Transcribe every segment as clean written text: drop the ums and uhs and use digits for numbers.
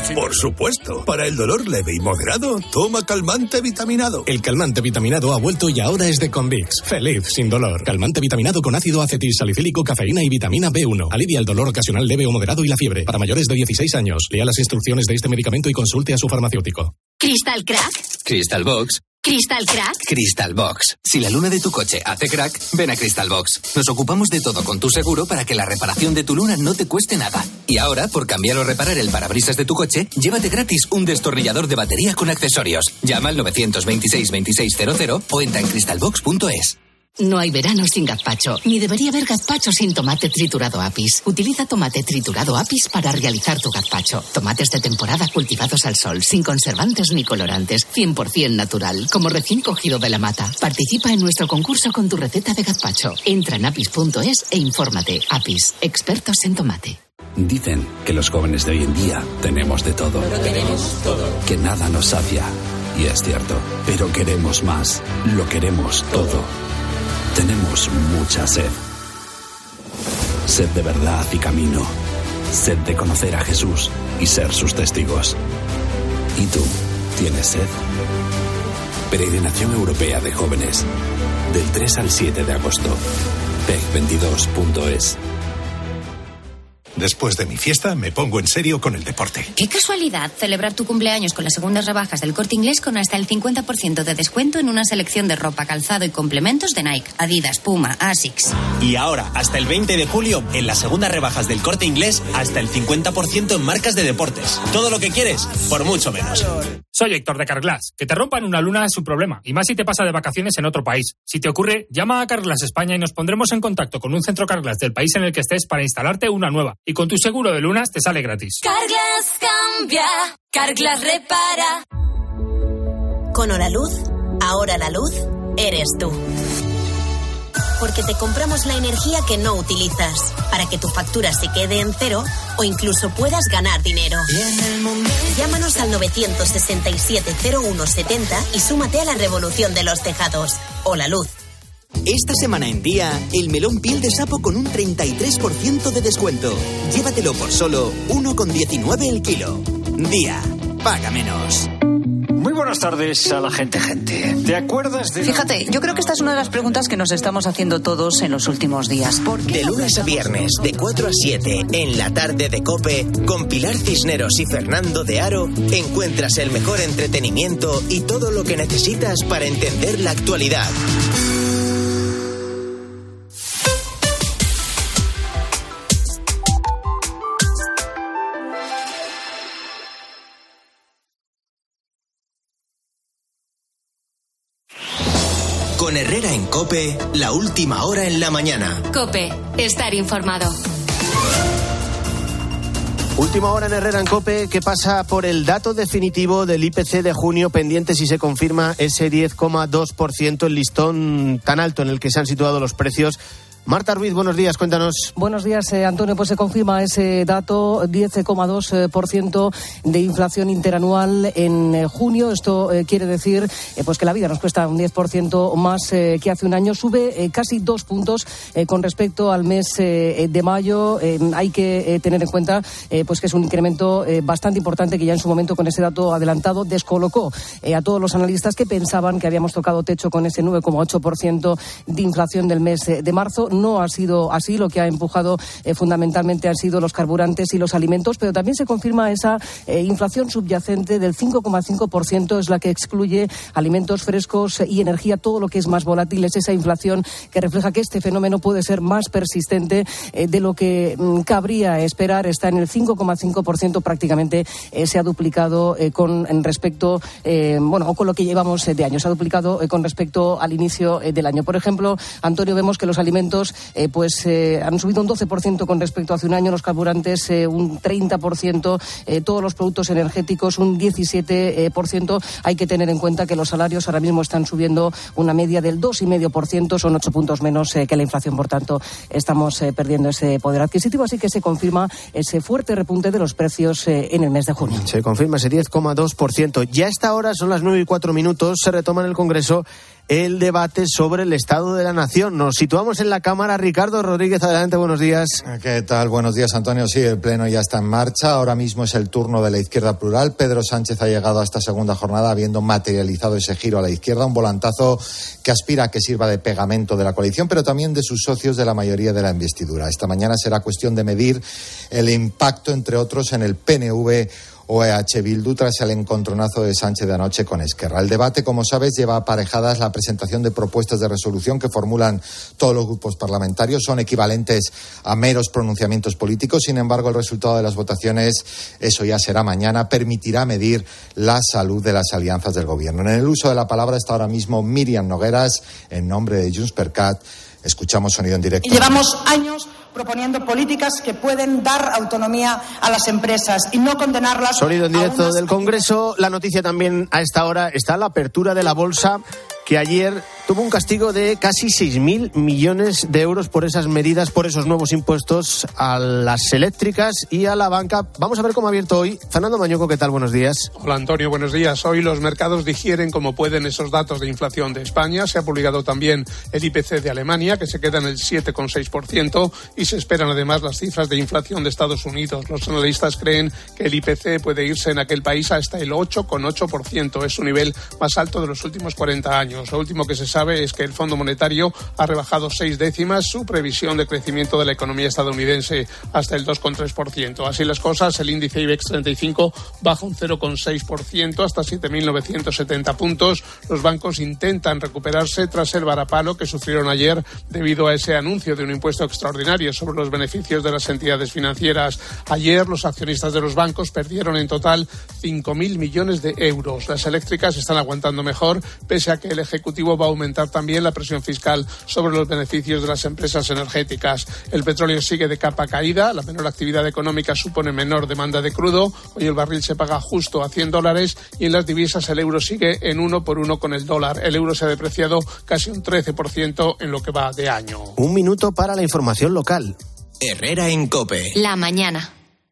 Por supuesto. Para el dolor leve y moderado, toma calmante vitaminado. El calmante vitaminado ha vuelto y ahora es de Convix. Feliz sin dolor. Calmante vitaminado con ácido acetilsalicílico, cafeína y vitamina B1. Alivia el dolor ocasional leve o moderado y la fiebre. Para mayores de 16 años. Lea las instrucciones de este medicamento y consulte a su farmacéutico. ¿Crystal Crack? Crystal Box. ¿Crystal Crack? Crystal Box. Si la luna de tu coche hace crack, ven a Crystal Box. Nos ocupamos de todo con tu seguro para que la reparación de tu luna no te cueste nada. Y ahora, por cambiar o reparar el parabrisas de tu coche, llévate gratis un destornillador de batería con accesorios. Llama al 926 2600 o entra en crystalbox.es. No hay verano sin gazpacho, ni debería haber gazpacho sin tomate triturado Apis. Utiliza tomate triturado Apis para realizar tu gazpacho. Tomates de temporada cultivados al sol, sin conservantes ni colorantes, 100% natural, como recién cogido de la mata. Participa en nuestro concurso con tu receta de gazpacho. Entra en apis.es e infórmate. Apis, expertos en tomate. Dicen que los jóvenes de hoy en día tenemos de todo. Pero tenemos todo. Que nada nos sacia. Y es cierto, pero queremos más. Lo queremos todo. Tenemos mucha sed. Sed de verdad y camino. Sed de conocer a Jesús y ser sus testigos. ¿Y tú? ¿Tienes sed? Peregrinación Europea de Jóvenes. Del 3 al 7 de agosto. PEG22.es. Después de mi fiesta, me pongo en serio con el deporte. Qué casualidad celebrar tu cumpleaños con las segundas rebajas del Corte Inglés con hasta el 50% de descuento en una selección de ropa, calzado y complementos de Nike, Adidas, Puma, Asics. Y ahora, hasta el 20 de julio, en las segundas rebajas del Corte Inglés, hasta el 50% en marcas de deportes. Todo lo que quieres, por mucho menos. Soy Héctor de Carglass. Que te rompan una luna es un problema, y más si te pasa de vacaciones en otro país. Si te ocurre, llama a Carglass España y nos pondremos en contacto con un centro Carglass del país en el que estés para instalarte una nueva. Y con tu seguro de lunas te sale gratis. Carglass cambia, Carglass repara. Con Horaluz, ahora la luz eres tú. Porque te compramos la energía que no utilizas, para que tu factura se quede en cero o incluso puedas ganar dinero. Llámanos al 967-0170 y súmate a la revolución de los tejados. Horaluz. Esta semana en Día, el melón piel de sapo con un 33% de descuento. Llévatelo por solo 1,19 el kilo. Día, paga menos. Muy buenas tardes a la gente. ¿Te acuerdas de...? Fíjate, yo creo que esta es una de las preguntas que nos estamos haciendo todos en los últimos días. De lunes a viernes, de 4 a 7, en la tarde de COPE, con Pilar Cisneros y Fernando de Aro, encuentras el mejor entretenimiento y todo lo que necesitas para entender la actualidad. Con Herrera en COPE, la última hora en la mañana. COPE, estar informado. Última hora en Herrera en COPE, que pasa por el dato definitivo del IPC de junio, pendiente si se confirma ese 10,2%, el listón tan alto en el que se han situado los precios. Marta Ruiz, buenos días, cuéntanos. Buenos días, Antonio. Pues se confirma ese dato, 10,2% de inflación interanual en junio. Esto quiere decir pues que la vida nos cuesta un 10% más que hace un año. Sube casi 2 puntos con respecto al mes de mayo. Hay que tener en cuenta pues que es un incremento bastante importante que ya en su momento con ese dato adelantado descolocó a todos los analistas que pensaban que habíamos tocado techo con ese 9,8% de inflación del mes de marzo. No ha sido así, lo que ha empujado fundamentalmente han sido los carburantes y los alimentos, pero también se confirma esa inflación subyacente del 5,5%, es la que excluye alimentos frescos y energía, todo lo que es más volátil, es esa inflación que refleja que este fenómeno puede ser más persistente de lo que cabría esperar. Está en el 5,5%, prácticamente se ha duplicado con respecto, o con lo que llevamos de año, se ha duplicado con respecto al inicio del año. Por ejemplo, Antonio, vemos que los alimentos han subido un 12% con respecto a hace un año, los carburantes un 30%, todos los productos energéticos un 17%. Hay que tener en cuenta que los salarios ahora mismo están subiendo una media del 2,5%, son 8 puntos menos que la inflación, por tanto estamos perdiendo ese poder adquisitivo, así que se confirma ese fuerte repunte de los precios en el mes de junio. Se confirma ese 10,2%. Ya a esta hora, son las 9:04, se retoma en el Congreso el debate sobre el Estado de la Nación. Nos situamos en la Cámara. Ricardo Rodríguez, adelante, buenos días. ¿Qué tal? Buenos días, Antonio. Sí, el Pleno ya está en marcha. Ahora mismo es el turno de la izquierda plural. Pedro Sánchez ha llegado a esta segunda jornada habiendo materializado ese giro a la izquierda, un volantazo que aspira a que sirva de pegamento de la coalición, pero también de sus socios de la mayoría de la investidura. Esta mañana será cuestión de medir el impacto, entre otros, en el PNV o EH Bildu tras el encontronazo de Sánchez de anoche con Esquerra. El debate, como sabes, lleva aparejadas la presentación de propuestas de resolución que formulan todos los grupos parlamentarios. Son equivalentes a meros pronunciamientos políticos. Sin embargo, el resultado de las votaciones, eso ya será mañana, permitirá medir la salud de las alianzas del Gobierno. En el uso de la palabra está ahora mismo Míriam Nogueras, en nombre de JxCat. Escuchamos sonido en directo. Llevamos años proponiendo políticas que pueden dar autonomía a las empresas y no condenarlas. Sonido en directo del Congreso. La noticia también a esta hora está la apertura de la bolsa, que ayer tuvo un castigo de casi 6.000 millones de euros por esas medidas, por esos nuevos impuestos a las eléctricas y a la banca. Vamos a ver cómo ha abierto hoy. Fernando Mañuco, ¿qué tal? Buenos días. Hola, Antonio, buenos días. Hoy los mercados digieren como pueden esos datos de inflación de España. Se ha publicado también el IPC de Alemania, que se queda en el 7,6%, y se esperan además las cifras de inflación de Estados Unidos. Los analistas creen que el IPC puede irse en aquel país hasta el 8,8%. Es su nivel más alto de los últimos 40 años. Lo último que se sabe es que el Fondo Monetario ha rebajado 6 décimas su previsión de crecimiento de la economía estadounidense hasta el 2,3%. Así las cosas, el índice IBEX 35 baja un 0,6% hasta 7.970 puntos. Los bancos intentan recuperarse tras el varapalo que sufrieron ayer debido a ese anuncio de un impuesto extraordinario sobre los beneficios de las entidades financieras. Ayer los accionistas de los bancos perdieron en total 5.000 millones de euros. Las eléctricas están aguantando mejor, pese a que el Ejecutivo va a aumentar también la presión fiscal sobre los beneficios de las empresas energéticas. El petróleo sigue de capa caída, la menor actividad económica supone menor demanda de crudo. Hoy el barril se paga justo a $100 y en las divisas el euro sigue en 1 por 1 con el dólar. El euro se ha depreciado casi un 13% en lo que va de año. Un minuto para la información local. Herrera en COPE. La mañana.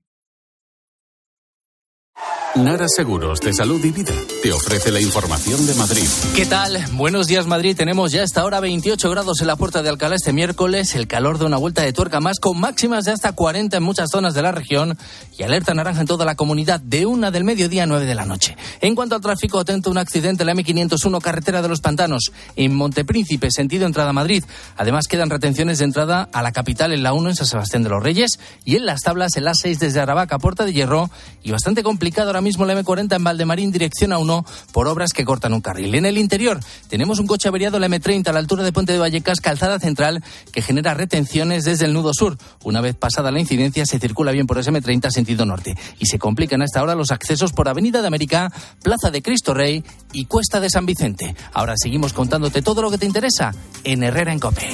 Nara Seguros de Salud y Vida te ofrece la información de Madrid. ¿Qué tal? Buenos días, Madrid. Tenemos ya hasta ahora 28 grados en la Puerta de Alcalá este miércoles, el calor de una vuelta de tuerca más, con máximas de hasta 40 en muchas zonas de la región y alerta naranja en toda la comunidad de 1 del mediodía a 9 de la noche. En cuanto al tráfico, atento a un accidente en la M501, carretera de los Pantanos, en Montepríncipe, sentido entrada a Madrid. Además, quedan retenciones de entrada a la capital en la 1 en San Sebastián de los Reyes y en Las Tablas en la 6 desde Aravaca a Puerta de Hierro, y bastante complicado ahora mismo la M40 en Valdemarín dirección a 1 por obras que cortan un carril. En el interior tenemos un coche averiado en la M30 a la altura de Puente de Vallecas, calzada central, que genera retenciones desde el nudo sur. Una vez pasada la incidencia se circula bien por ese M30 sentido norte y se complican hasta ahora los accesos por Avenida de América, Plaza de Cristo Rey y Cuesta de San Vicente. Ahora seguimos contándote todo lo que te interesa en Herrera en COPE.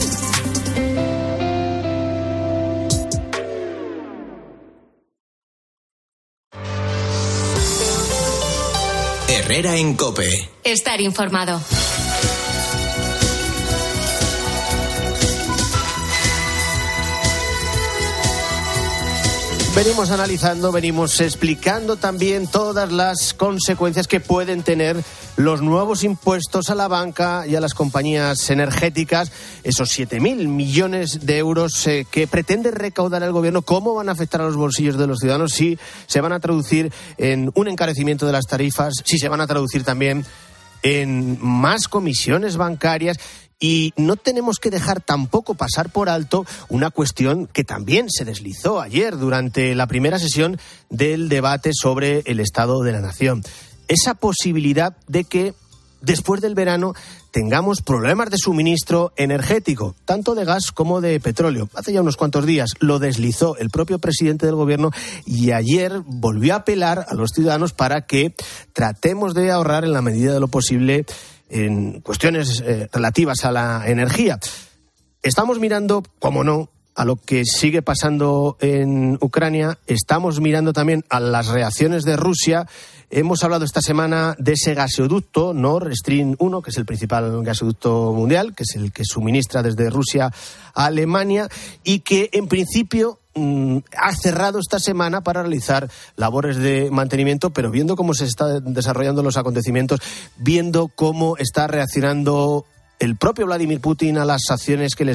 Herrera en COPE. Estar informado. Venimos analizando, venimos explicando también todas las consecuencias que pueden tener los nuevos impuestos a la banca y a las compañías energéticas, esos 7.000 millones de euros que pretende recaudar el gobierno. ¿Cómo van a afectar a los bolsillos de los ciudadanos? Si se van a traducir en un encarecimiento de las tarifas, si se van a traducir también en más comisiones bancarias. Y no tenemos que dejar tampoco pasar por alto una cuestión que también se deslizó ayer durante la primera sesión del debate sobre el Estado de la Nación. Esa posibilidad de que después del verano tengamos problemas de suministro energético, tanto de gas como de petróleo. Hace ya unos cuantos días lo deslizó el propio presidente del gobierno y ayer volvió a apelar a los ciudadanos para que tratemos de ahorrar en la medida de lo posible en cuestiones relativas a la energía. Estamos mirando, como no, a lo que sigue pasando en Ucrania. Estamos mirando también a las reacciones de Rusia. Hemos hablado esta semana de ese gasoducto Nord Stream 1, que es el principal gasoducto mundial, que es el que suministra desde Rusia a Alemania y que en principio ha cerrado esta semana para realizar labores de mantenimiento, pero viendo cómo se están desarrollando los acontecimientos, viendo cómo está reaccionando el propio Vladimir Putin a las sanciones que les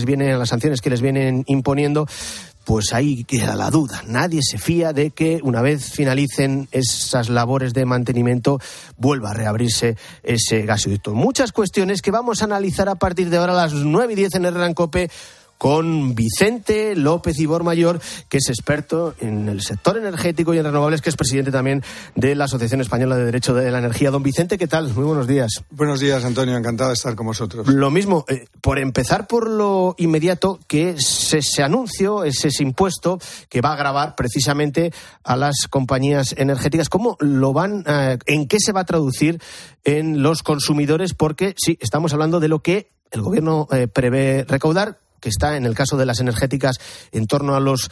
vienen imponiendo, pues ahí queda la duda. Nadie se fía de que una vez finalicen esas labores de mantenimiento vuelva a reabrirse ese gasoducto. Muchas cuestiones que vamos a analizar a partir de ahora a las 9:10 en Herrera en COPE con Vicente López Ibor Mayor, que es experto en el sector energético y en renovables, que es presidente también de la Asociación Española de Derecho de la Energía. Don Vicente, ¿qué tal? Muy buenos días. Buenos días, Antonio. Encantado de estar con vosotros. Lo mismo, por empezar por lo inmediato, que es ese anuncio, ese impuesto que va a gravar precisamente a las compañías energéticas. ¿Cómo lo van, en qué se va a traducir en los consumidores? Porque sí, estamos hablando de lo que el gobierno prevé recaudar, que está en el caso de las energéticas en torno a los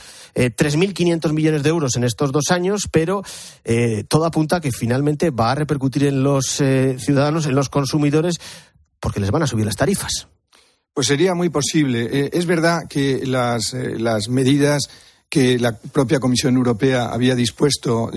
3.500 millones de euros en estos 2 años, pero todo apunta a que finalmente va a repercutir en los ciudadanos, en los consumidores, porque les van a subir las tarifas. Pues sería muy posible. Es verdad que las medidas que la propia Comisión Europea había dispuesto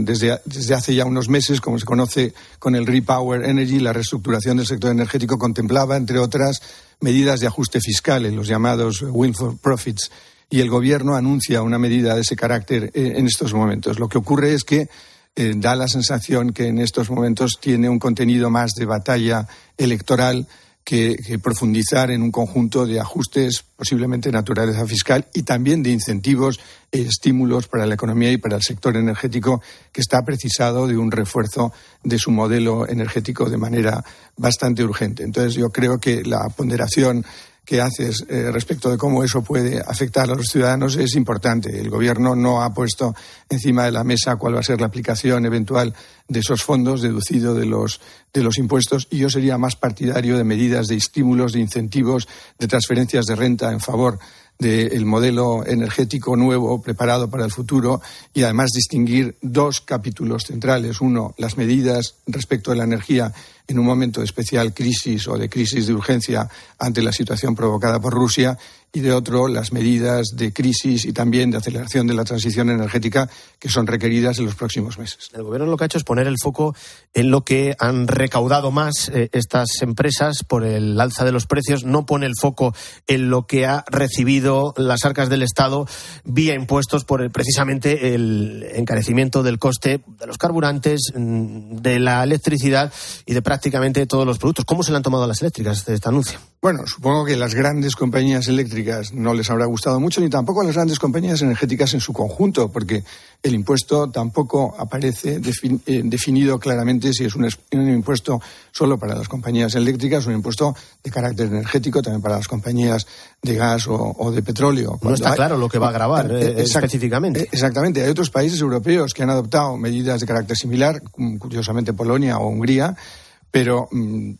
desde hace ya unos meses, como se conoce con el Repower Energy, la reestructuración del sector energético, contemplaba, entre otras, medidas de ajuste fiscal en los llamados windfall profits, y el Gobierno anuncia una medida de ese carácter en estos momentos. Lo que ocurre es que da la sensación que en estos momentos tiene un contenido más de batalla electoral que profundizar en un conjunto de ajustes posiblemente de naturaleza fiscal y también de incentivos e estímulos para la economía y para el sector energético, que está precisado de un refuerzo de su modelo energético de manera bastante urgente. Entonces yo creo que la ponderación que haces respecto de cómo eso puede afectar a los ciudadanos es importante. El Gobierno no ha puesto encima de la mesa cuál va a ser la aplicación eventual de esos fondos deducido de los impuestos, y yo sería más partidario de medidas de estímulos, de incentivos, de transferencias de renta en favor del modelo energético nuevo preparado para el futuro, y además distinguir 2 capítulos centrales. Uno, las medidas respecto de la energía en un momento de especial crisis o de crisis de urgencia ante la situación provocada por Rusia, y de otro, las medidas de crisis y también de aceleración de la transición energética que son requeridas en los próximos meses. El Gobierno lo que ha hecho es poner el foco en lo que han recaudado más estas empresas por el alza de los precios, no pone el foco en lo que ha recibido las arcas del Estado vía impuestos por precisamente el encarecimiento del coste de los carburantes, de la electricidad y de prácticamente todos los productos. ¿Cómo se le han tomado a las eléctricas este anuncio? Bueno, supongo que las grandes compañías eléctricas no les habrá gustado mucho, ni tampoco a las grandes compañías energéticas en su conjunto, porque el impuesto tampoco aparece definido claramente si es un impuesto solo para las compañías eléctricas, un impuesto de carácter energético también para las compañías de gas o de petróleo. No está claro lo que va a gravar específicamente. Exactamente. Hay otros países europeos que han adoptado medidas de carácter similar, curiosamente Polonia o Hungría, pero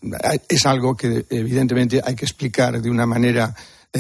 es algo que evidentemente hay que explicar de una manera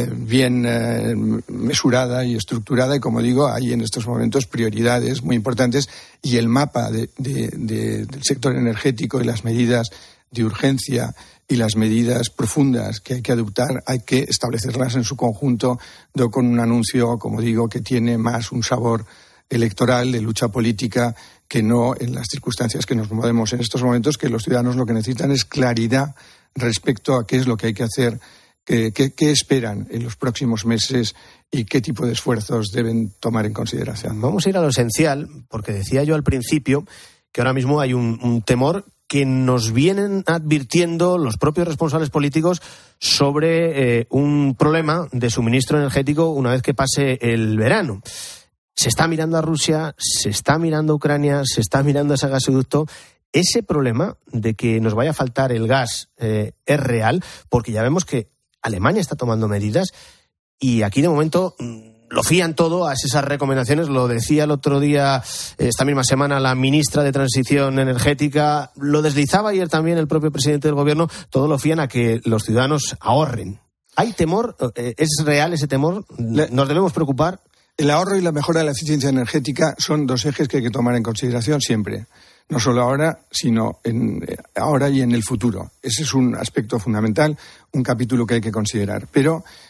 bien mesurada y estructurada, y como digo, hay en estos momentos prioridades muy importantes, y el mapa del sector energético y las medidas de urgencia y las medidas profundas que hay que adoptar hay que establecerlas en su conjunto, con un anuncio, como digo, que tiene más un sabor electoral, de lucha política, que no en las circunstancias que nos movemos en estos momentos, que los ciudadanos lo que necesitan es claridad respecto a qué es lo que hay que hacer, qué esperan en los próximos meses y qué tipo de esfuerzos deben tomar en consideración. Vamos a ir a lo esencial, porque decía yo al principio que ahora mismo hay un temor que nos vienen advirtiendo los propios responsables políticos sobre un problema de suministro energético una vez que pase el verano. Se está mirando a Rusia, se está mirando a Ucrania, se está mirando a ese gasoducto. Ese problema de que nos vaya a faltar el gas es real, porque ya vemos que Alemania está tomando medidas y aquí de momento lo fían todo a esas recomendaciones. Lo decía el otro día, esta misma semana, la ministra de Transición Energética, lo deslizaba ayer también el propio presidente del Gobierno, todo lo fían a que los ciudadanos ahorren. ¿Hay temor? ¿Es real ese temor? ¿Nos debemos preocupar? El ahorro y la mejora de la eficiencia energética son 2 ejes que hay que tomar en consideración siempre. No solo ahora, sino ahora y en el futuro. Ese es un aspecto fundamental, un capítulo que hay que considerar. Pero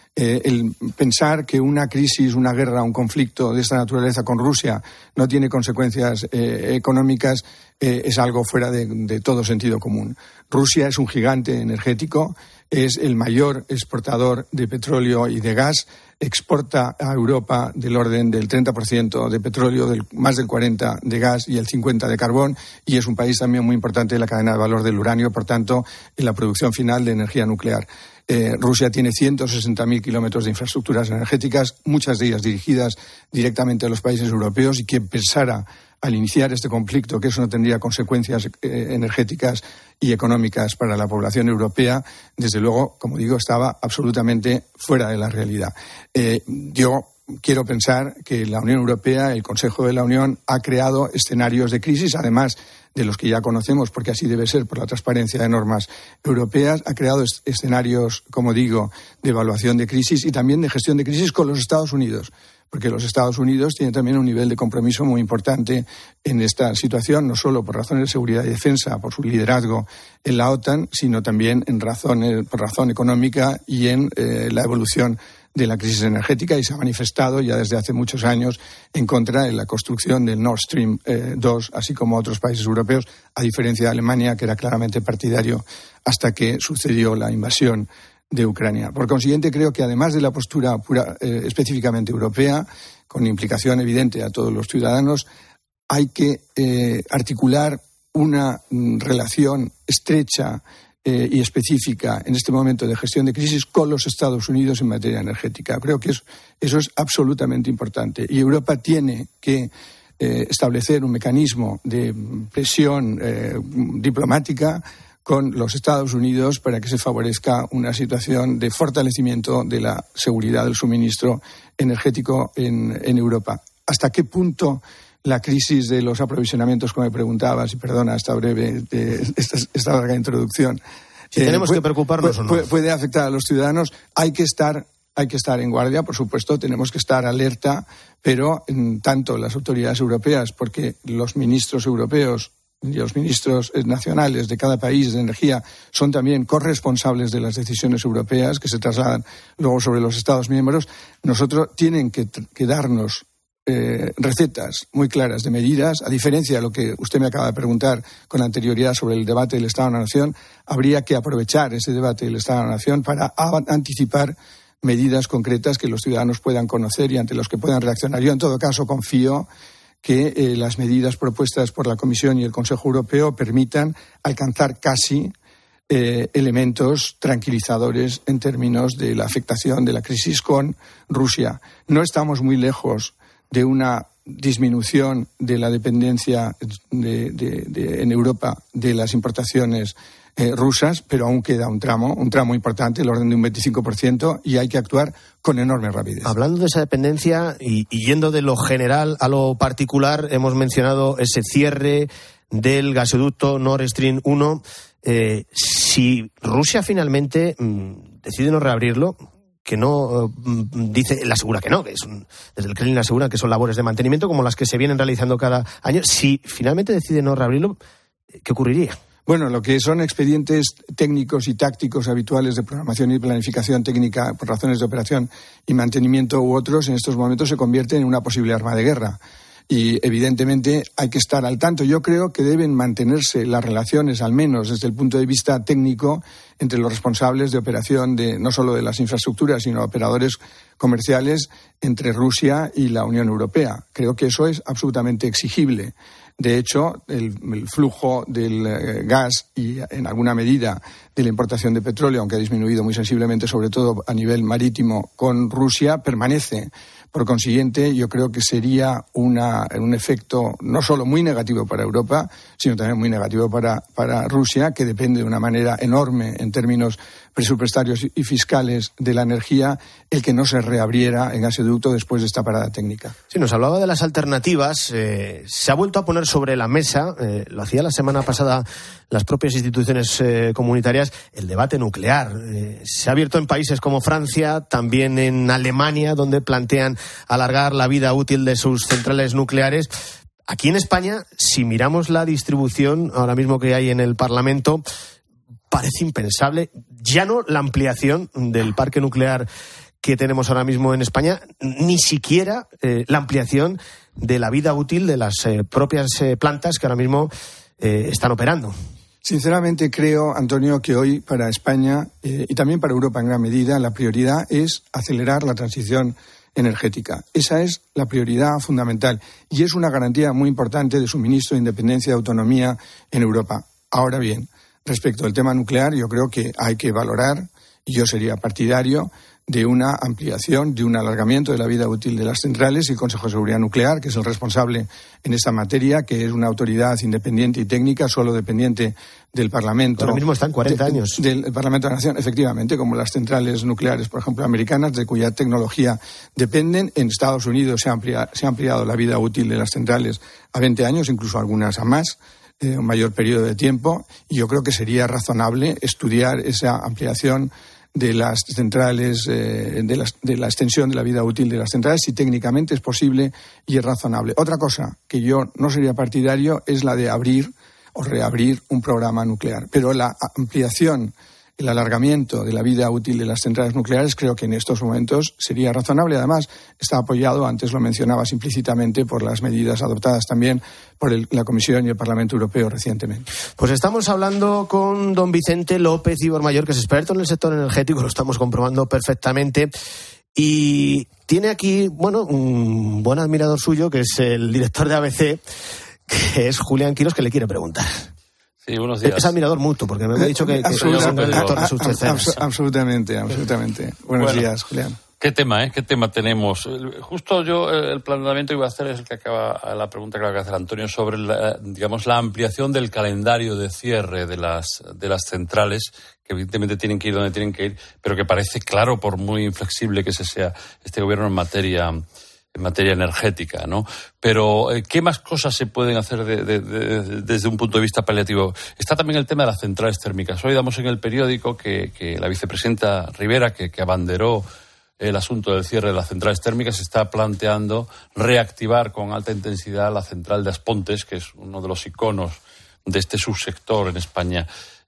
El pensar que una crisis, una guerra, un conflicto de esta naturaleza con Rusia no tiene consecuencias económicas es algo fuera de todo sentido común. Rusia es un gigante energético, es el mayor exportador de petróleo y de gas, exporta a Europa del orden del 30% de petróleo, más del 40% de gas y el 50% de carbón, y es un país también muy importante en la cadena de valor del uranio, por tanto, en la producción final de energía nuclear. Rusia tiene 160.000 kilómetros de infraestructuras energéticas, muchas de ellas dirigidas directamente a los países europeos, y quien pensara al iniciar este conflicto que eso no tendría consecuencias energéticas y económicas para la población europea, desde luego, como digo, estaba absolutamente fuera de la realidad. Yo quiero pensar que la Unión Europea, el Consejo de la Unión, ha creado escenarios de crisis, además de los que ya conocemos, porque así debe ser por la transparencia de normas europeas, ha creado escenarios, como digo, de evaluación de crisis y también de gestión de crisis con los Estados Unidos, porque los Estados Unidos tienen también un nivel de compromiso muy importante en esta situación, no solo por razones de seguridad y defensa, por su liderazgo en la OTAN, sino también por razón económica y en la evolución de la crisis energética, y se ha manifestado ya desde hace muchos años en contra de la construcción del Nord Stream 2, así como otros países europeos, a diferencia de Alemania, que era claramente partidario hasta que sucedió la invasión de Ucrania. Por consiguiente, creo que además de la postura específicamente europea, con implicación evidente a todos los ciudadanos, hay que articular una relación estrecha y específica en este momento de gestión de crisis con los Estados Unidos en materia energética. Creo que eso es absolutamente importante. Y Europa tiene que establecer un mecanismo de presión diplomática con los Estados Unidos para que se favorezca una situación de fortalecimiento de la seguridad del suministro energético en Europa. ¿Hasta qué punto la crisis de los aprovisionamientos, como me preguntabas, y perdona esta larga introducción, si tenemos que preocuparnos o no, puede afectar a los ciudadanos? Hay que estar en guardia, por supuesto, tenemos que estar alerta, pero tanto las autoridades europeas, porque los ministros europeos y los ministros nacionales de cada país de energía son también corresponsables de las decisiones europeas que se trasladan luego sobre los Estados miembros, nosotros tienen que darnos recetas muy claras de medidas. A diferencia de lo que usted me acaba de preguntar con anterioridad sobre el debate del Estado de la Nación, habría que aprovechar ese debate del Estado de la Nación para anticipar medidas concretas que los ciudadanos puedan conocer y ante los que puedan reaccionar. Yo, en todo caso, confío que las medidas propuestas por la Comisión y el Consejo Europeo permitan alcanzar casi elementos tranquilizadores en términos de la afectación de la crisis con Rusia. No estamos muy lejos de una disminución de la dependencia en Europa de las importaciones rusas, pero aún queda un tramo importante, el orden de un 25%, y hay que actuar con enorme rapidez. Hablando de esa dependencia y yendo de lo general a lo particular, hemos mencionado ese cierre del gasoducto Nord Stream 1. Si Rusia finalmente decide no reabrirlo, que no dice, él asegura que no, que desde el Kremlin asegura que son labores de mantenimiento como las que se vienen realizando cada año. Si finalmente decide no reabrirlo, ¿qué ocurriría? Bueno, lo que son expedientes técnicos y tácticos habituales de programación y planificación técnica por razones de operación y mantenimiento u otros, en estos momentos se convierten en una posible arma de guerra. Y evidentemente hay que estar al tanto. Yo creo que deben mantenerse las relaciones, al menos desde el punto de vista técnico, entre los responsables de operación no solo de las infraestructuras, sino operadores comerciales entre Rusia y la Unión Europea. Creo que eso es absolutamente exigible. De hecho, el flujo del gas y, en alguna medida, de la importación de petróleo, aunque ha disminuido muy sensiblemente, sobre todo a nivel marítimo, con Rusia, permanece. Por consiguiente, yo creo que sería un efecto no solo muy negativo para Europa, sino también muy negativo para Rusia, que depende de una manera enorme en términos presupuestarios y fiscales de la energía, el que no se reabriera el gasoducto después de esta parada técnica. Sí, nos hablaba de las alternativas. Se ha vuelto a poner sobre la mesa, lo hacía la semana pasada las propias instituciones comunitarias, el debate nuclear. Se ha abierto en países como Francia, también en Alemania, donde plantean alargar la vida útil de sus centrales nucleares. Aquí en España, si miramos la distribución ahora mismo que hay en el Parlamento, parece impensable, ya no la ampliación del parque nuclear que tenemos ahora mismo en España, ni siquiera la ampliación de la vida útil de las propias plantas que ahora mismo están operando. Sinceramente creo, Antonio, que hoy para España y también para Europa en gran medida la prioridad es acelerar la transición energética. Esa es la prioridad fundamental y es una garantía muy importante de suministro, de independencia y autonomía en Europa. Ahora bien, respecto al tema nuclear, yo creo que hay que valorar, y yo sería partidario de una ampliación, de un alargamiento de la vida útil de las centrales, y el Consejo de Seguridad Nuclear, que es el responsable en esta materia, que es una autoridad independiente y técnica, solo dependiente del Parlamento. Ahora mismo están 40 años. Del Parlamento de la Nación, efectivamente, como las centrales nucleares, por ejemplo, americanas, de cuya tecnología dependen. En Estados Unidos se ha ampliado la vida útil de las centrales a 20 años, incluso algunas a más, un mayor periodo de tiempo, y yo creo que sería razonable estudiar esa ampliación de las centrales, de la extensión de la vida útil de las centrales, si técnicamente es posible y es razonable. Otra cosa que yo no sería partidario es la de abrir o reabrir un programa nuclear. Pero la ampliación, el alargamiento de la vida útil de las centrales nucleares creo que en estos momentos sería razonable. Además, está apoyado, antes lo mencionabas implícitamente, por las medidas adoptadas también por la Comisión y el Parlamento Europeo recientemente. Pues estamos hablando con don Vicente López Ibormayor, que es experto en el sector energético, lo estamos comprobando perfectamente. Y tiene aquí, un buen admirador suyo, que es el director de ABC, que es Julián Quirós, que le quiere preguntar. Sí, buenos días. Es admirador mutuo, porque me ha dicho que absolutamente. Buenos días, Julián. ¿Qué tema tenemos? Justo yo, el planteamiento que iba a hacer es el que acaba la pregunta que acaba de hacer Antonio sobre la ampliación del calendario de cierre de las centrales, que evidentemente tienen que ir donde tienen que ir, pero que parece claro, por muy inflexible que sea este gobierno en materia energética, ¿no? Pero, ¿qué más cosas se pueden hacer desde un punto de vista paliativo? Está también el tema de las centrales térmicas. Hoy damos en el periódico que la vicepresidenta Rivera, que abanderó el asunto del cierre de las centrales térmicas, está planteando reactivar con alta intensidad la central de Aspontes, que es uno de los iconos de este subsector en España.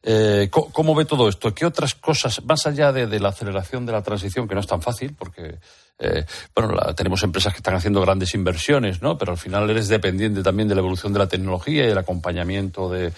¿Cómo ve todo esto? ¿Qué otras cosas, más allá de la aceleración de la transición, que no es tan fácil, porque tenemos empresas que están haciendo grandes inversiones, ¿no? Pero al final eres dependiente también de la evolución de la tecnología y del acompañamiento de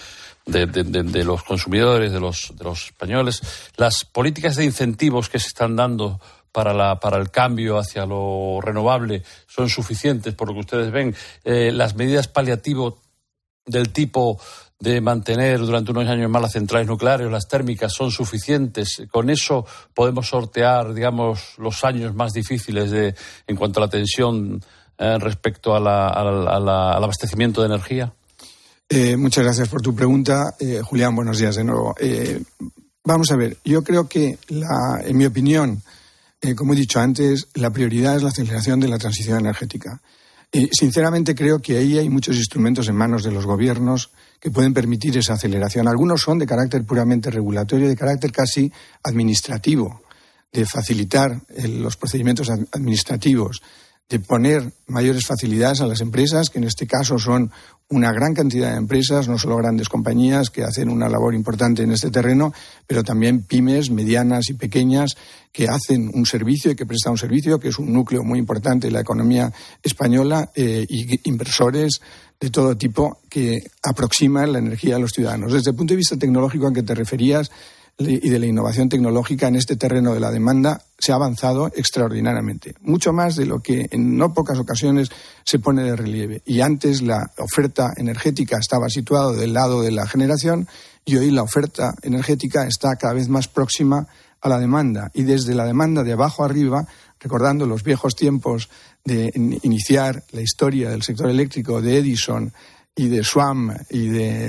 los consumidores, de los españoles. Las políticas de incentivos que se están dando para el cambio hacia lo renovable son suficientes, por lo que ustedes ven. Las medidas paliativas del tipo de mantener durante unos años más las centrales nucleares, las térmicas, son suficientes. Con eso podemos sortear, digamos, los años más difíciles en cuanto a la tensión respecto al abastecimiento de energía. Muchas gracias por tu pregunta, Julián. Buenos días de nuevo. Vamos a ver, yo creo que en mi opinión, como he dicho antes, la prioridad es la aceleración de la transición energética. Sinceramente creo que ahí hay muchos instrumentos en manos de los gobiernos que pueden permitir esa aceleración. Algunos son de carácter puramente regulatorio, de carácter casi administrativo, de facilitar los procedimientos administrativos, de poner mayores facilidades a las empresas, que en este caso son una gran cantidad de empresas, no solo grandes compañías que hacen una labor importante en este terreno, pero también pymes, medianas y pequeñas, que hacen un servicio y que prestan un servicio, que es un núcleo muy importante de la economía española, y inversores de todo tipo que aproximan la energía a los ciudadanos. Desde el punto de vista tecnológico al que te referías y de la innovación tecnológica en este terreno de la demanda, se ha avanzado extraordinariamente, mucho más de lo que en no pocas ocasiones se pone de relieve. Y antes la oferta energética estaba situada del lado de la generación y hoy la oferta energética está cada vez más próxima a la demanda. Y desde la demanda de abajo arriba, recordando los viejos tiempos de iniciar la historia del sector eléctrico de Edison y de Schwab y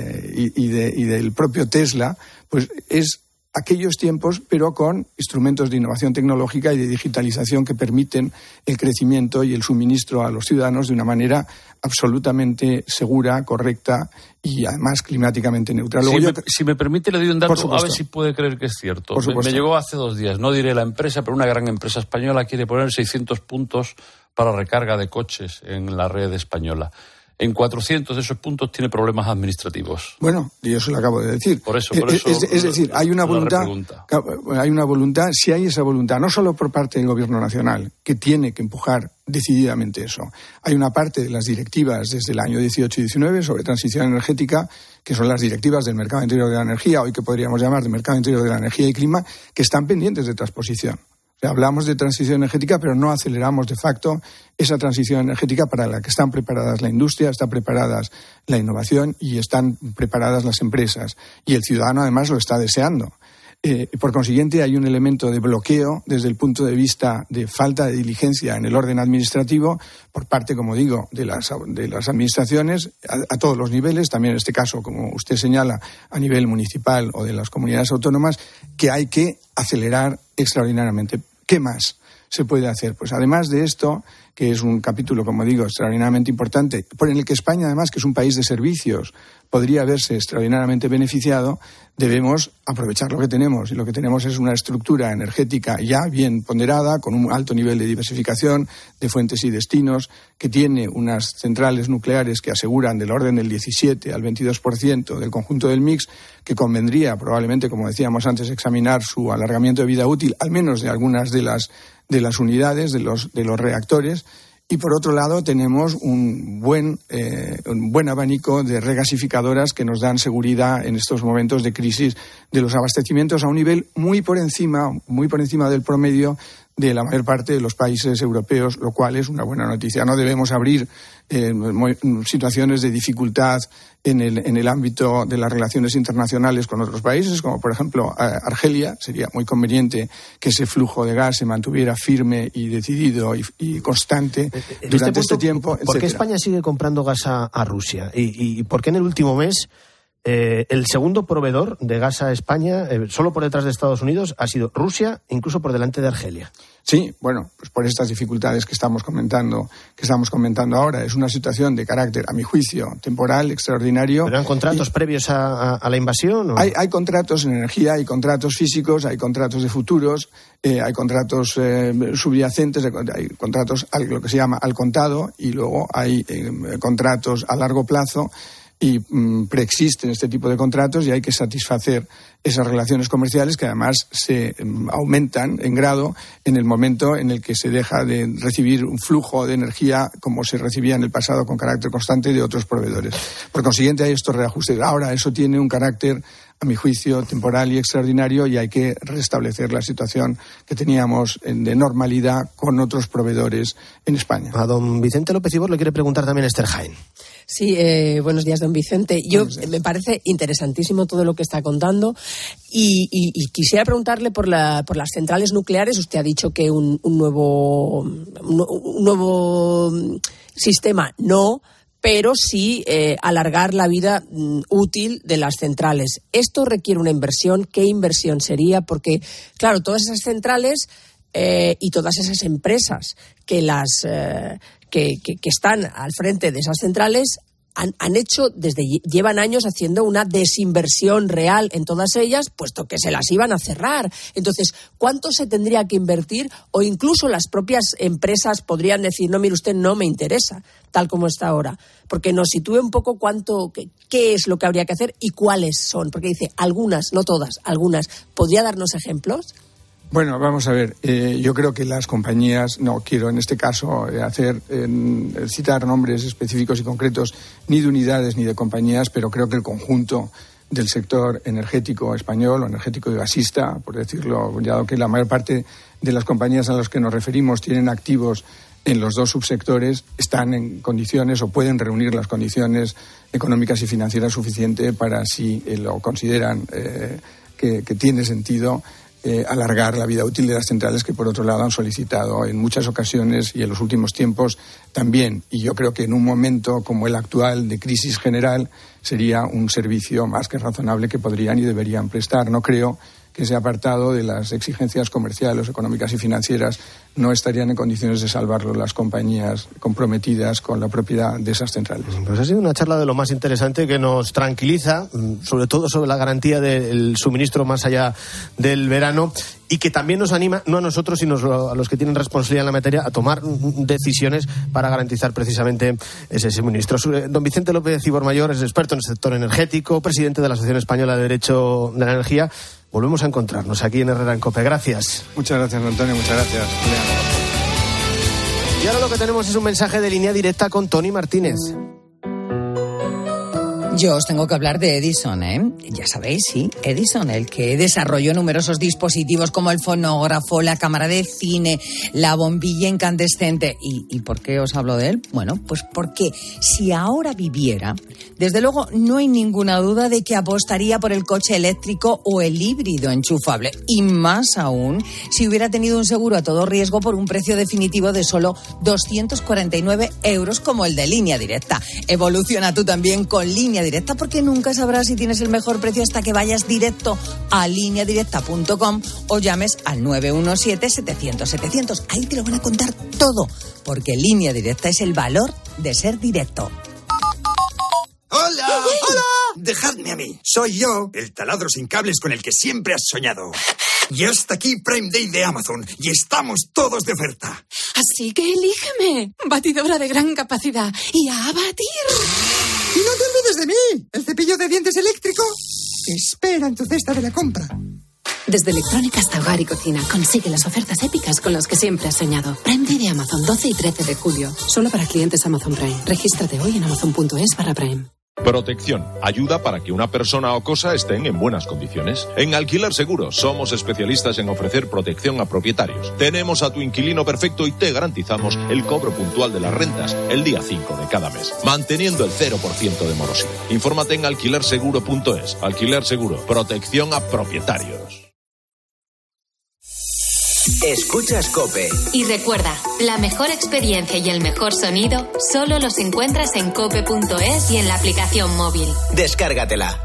del propio Tesla, pues es aquellos tiempos, pero con instrumentos de innovación tecnológica y de digitalización que permiten el crecimiento y el suministro a los ciudadanos de una manera absolutamente segura, correcta y además climáticamente neutral. Si me permite, le doy un dato, a ver si puede creer que es cierto. Me llegó hace 2 días, no diré la empresa, pero una gran empresa española quiere poner 600 puntos para recarga de coches en la red española. en 400 de esos puntos tiene problemas administrativos. Bueno, yo eso lo acabo de decir. Por eso. Es decir, hay una voluntad, si hay esa voluntad, no solo por parte del Gobierno nacional, que tiene que empujar decididamente eso. Hay una parte de las directivas desde el año 18 y 19 sobre transición energética, que son las directivas del mercado interior de la energía, hoy que podríamos llamar de mercado interior de la energía y clima, que están pendientes de transposición. O sea, hablamos de transición energética, pero no aceleramos de facto esa transición energética para la que están preparadas la industria, está preparadas la innovación y están preparadas las empresas. Y el ciudadano, además, lo está deseando. Por consiguiente, hay un elemento de bloqueo desde el punto de vista de falta de diligencia en el orden administrativo por parte, como digo, de las administraciones a todos los niveles, también en este caso, como usted señala, a nivel municipal o de las comunidades autónomas, que hay que acelerar extraordinariamente. ¿Qué más se puede hacer? Pues además de esto, que es un capítulo, como digo, extraordinariamente importante, por el que España, además, que es un país de servicios, podría verse extraordinariamente beneficiado, debemos aprovechar lo que tenemos. Y lo que tenemos es una estructura energética ya bien ponderada, con un alto nivel de diversificación de fuentes y destinos, que tiene unas centrales nucleares que aseguran del orden del 17 al 22% del conjunto del mix, que convendría probablemente, como decíamos antes, examinar su alargamiento de vida útil, al menos de algunas de las unidades, de los reactores. Y por otro lado tenemos un buen abanico de regasificadoras que nos dan seguridad en estos momentos de crisis de los abastecimientos a un nivel muy por encima del promedio de la mayor parte de los países europeos, lo cual es una buena noticia. No debemos abrir situaciones de dificultad en el ámbito de las relaciones internacionales con otros países, como por ejemplo Argelia. Sería muy conveniente que ese flujo de gas se mantuviera firme y decidido y constante durante este tiempo. ¿Por qué España sigue comprando gas a Rusia? ¿Y por qué en el último mes el segundo proveedor de gas a España, solo por detrás de Estados Unidos, ha sido Rusia, incluso por delante de Argelia? Sí, bueno, pues por estas dificultades que estamos comentando ahora. Es una situación de carácter, a mi juicio, temporal, extraordinario. ¿Pero eran contratos previos a la invasión? ¿O? Hay contratos en energía, hay contratos físicos, hay contratos de futuros, hay contratos subyacentes, hay contratos, lo que se llama al contado, y luego hay contratos a largo plazo. Y preexisten este tipo de contratos y hay que satisfacer esas relaciones comerciales que además se aumentan en grado en el momento en el que se deja de recibir un flujo de energía como se recibía en el pasado con carácter constante de otros proveedores. Por consiguiente hay estos reajustes. Ahora eso tiene un carácter, a mi juicio, temporal y extraordinario, y hay que restablecer la situación que teníamos de normalidad con otros proveedores en España. A don Vicente López Ibor le quiere preguntar también Esther Jaén. Sí, buenos días, don Vicente. Me parece interesantísimo todo lo que está contando y quisiera preguntarle por las centrales nucleares. Usted ha dicho que un nuevo sistema no, pero sí alargar la vida útil de las centrales. Esto requiere una inversión. ¿Qué inversión sería? Porque, claro, todas esas centrales y todas esas empresas que están al frente de esas centrales llevan años haciendo una desinversión real en todas ellas, puesto que se las iban a cerrar. Entonces, ¿cuánto se tendría que invertir? O incluso las propias empresas podrían decir, no, mire usted, no me interesa, tal como está ahora. Porque nos sitúe un poco qué es lo que habría que hacer y cuáles son. Porque dice, algunas, no todas, algunas. ¿Podría darnos ejemplos? Bueno, vamos a ver. Yo creo que las compañías, no quiero en este caso citar nombres específicos y concretos ni de unidades ni de compañías, pero creo que el conjunto del sector energético español o energético y gasista, por decirlo, dado que la mayor parte de las compañías a las que nos referimos tienen activos en los dos subsectores, están en condiciones o pueden reunir las condiciones económicas y financieras suficientes para, si lo consideran que tiene sentido, alargar la vida útil de las centrales que, por otro lado, han solicitado en muchas ocasiones y en los últimos tiempos también. Y yo creo que en un momento como el actual de crisis general sería un servicio más que razonable que podrían y deberían prestar. No creo que ese apartado de las exigencias comerciales, económicas y financieras no estarían en condiciones de salvarlo las compañías comprometidas con la propiedad de esas centrales. Pues ha sido una charla de lo más interesante, que nos tranquiliza, sobre todo sobre la garantía del suministro más allá del verano, y que también nos anima, no a nosotros, sino a los que tienen responsabilidad en la materia, a tomar decisiones para garantizar precisamente ese suministro. Don Vicente López Cibormayor es experto en el sector energético, presidente de la Asociación Española de Derecho de la Energía. Volvemos a encontrarnos aquí en Herrera en COPE. Gracias. Muchas gracias, Antonio. Muchas gracias. Y ahora lo que tenemos es un mensaje de línea directa con Tony Martínez. Yo os tengo que hablar de Edison, ¿eh? Ya sabéis, sí, Edison, el que desarrolló numerosos dispositivos como el fonógrafo, la cámara de cine, la bombilla incandescente. ¿Y por qué os hablo de él? Bueno, pues porque si ahora viviera, desde luego no hay ninguna duda de que apostaría por el coche eléctrico o el híbrido enchufable. Y más aún, si hubiera tenido un seguro a todo riesgo por un precio definitivo de solo 249 euros como el de Línea Directa. Evoluciona tú también con Línea Directa, porque nunca sabrás si tienes el mejor precio hasta que vayas directo a lineadirecta.com o llames al 917-700-700. Ahí te lo van a contar todo, porque Línea Directa es el valor de ser directo. ¡Hola! ¡Hola! Dejadme a mí. Soy yo, el taladro sin cables con el que siempre has soñado. Y hasta aquí Prime Day de Amazon. Y estamos todos de oferta. Así que elígeme. Batidora de gran capacidad. Y a batir. ¡Y no te olvides de mí! ¿El cepillo de dientes eléctrico? Espera en tu cesta de la compra. Desde electrónica hasta hogar y cocina, consigue las ofertas épicas con las que siempre has soñado. Prime Day de Amazon, 12 y 13 de julio. Solo para clientes Amazon Prime. Regístrate hoy en amazon.es/Prime. Protección. Ayuda para que una persona o cosa estén en buenas condiciones. En Alquiler Seguro somos especialistas en ofrecer protección a propietarios. Tenemos a tu inquilino perfecto y te garantizamos el cobro puntual de las rentas el día 5 de cada mes, manteniendo el 0% de morosidad. Infórmate en alquilerseguro.es. Alquiler Seguro. Protección a propietarios. Escuchas COPE. Y recuerda, la mejor experiencia y el mejor sonido solo los encuentras en cope.es y en la aplicación móvil. Descárgatela.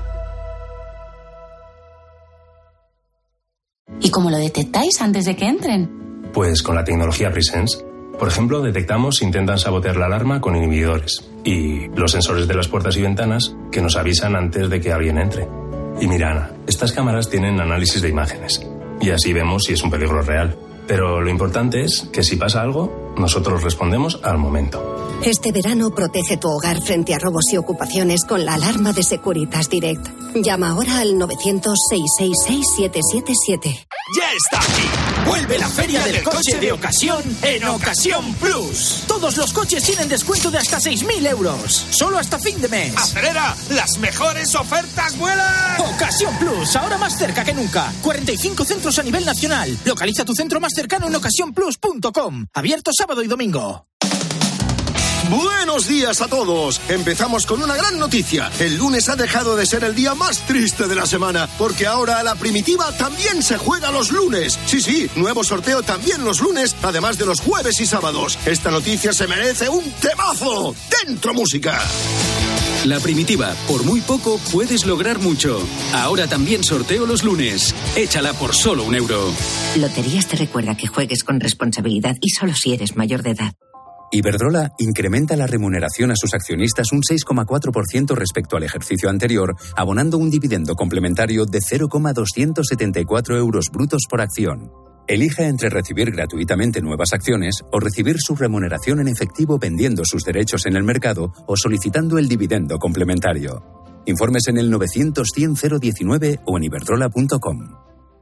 ¿Y cómo lo detectáis antes de que entren? Pues con la tecnología Presence. Por ejemplo, detectamos si intentan sabotear la alarma con inhibidores y los sensores de las puertas y ventanas que nos avisan antes de que alguien entre. Y mira, Ana, estas cámaras tienen análisis de imágenes. Y así vemos si es un peligro real. Pero lo importante es que si pasa algo, nosotros respondemos al momento. Este verano protege tu hogar frente a robos y ocupaciones con la alarma de Securitas Direct. Llama ahora al 900-666-777. ¡Ya está aquí! ¡Vuelve la feria del coche de ocasión en Ocasión Plus! Todos los coches tienen descuento de hasta 6.000 euros. Solo hasta fin de mes. ¡Acelera! ¡Las mejores ofertas vuelan! Ocasión Plus, ahora más cerca que nunca. 45 centros a nivel nacional. Localiza tu centro más cercano en ocasiónplus.com. Abierto sábado y domingo. Buenos días a todos. Empezamos con una gran noticia. El lunes ha dejado de ser el día más triste de la semana, porque ahora a la Primitiva también se juega los lunes. Sí, nuevo sorteo también los lunes, además de los jueves y sábados. Esta noticia se merece un temazo. ¡Dentro música! La Primitiva, por muy poco puedes lograr mucho. Ahora también sorteo los lunes. Échala por solo €1. Loterías te recuerda que juegues con responsabilidad y solo si eres mayor de edad. Iberdrola incrementa la remuneración a sus accionistas un 6,4% respecto al ejercicio anterior, abonando un dividendo complementario de 0,274 euros brutos por acción. Elija entre recibir gratuitamente nuevas acciones o recibir su remuneración en efectivo vendiendo sus derechos en el mercado o solicitando el dividendo complementario. Informes en el 900-100-019 o en iberdrola.com.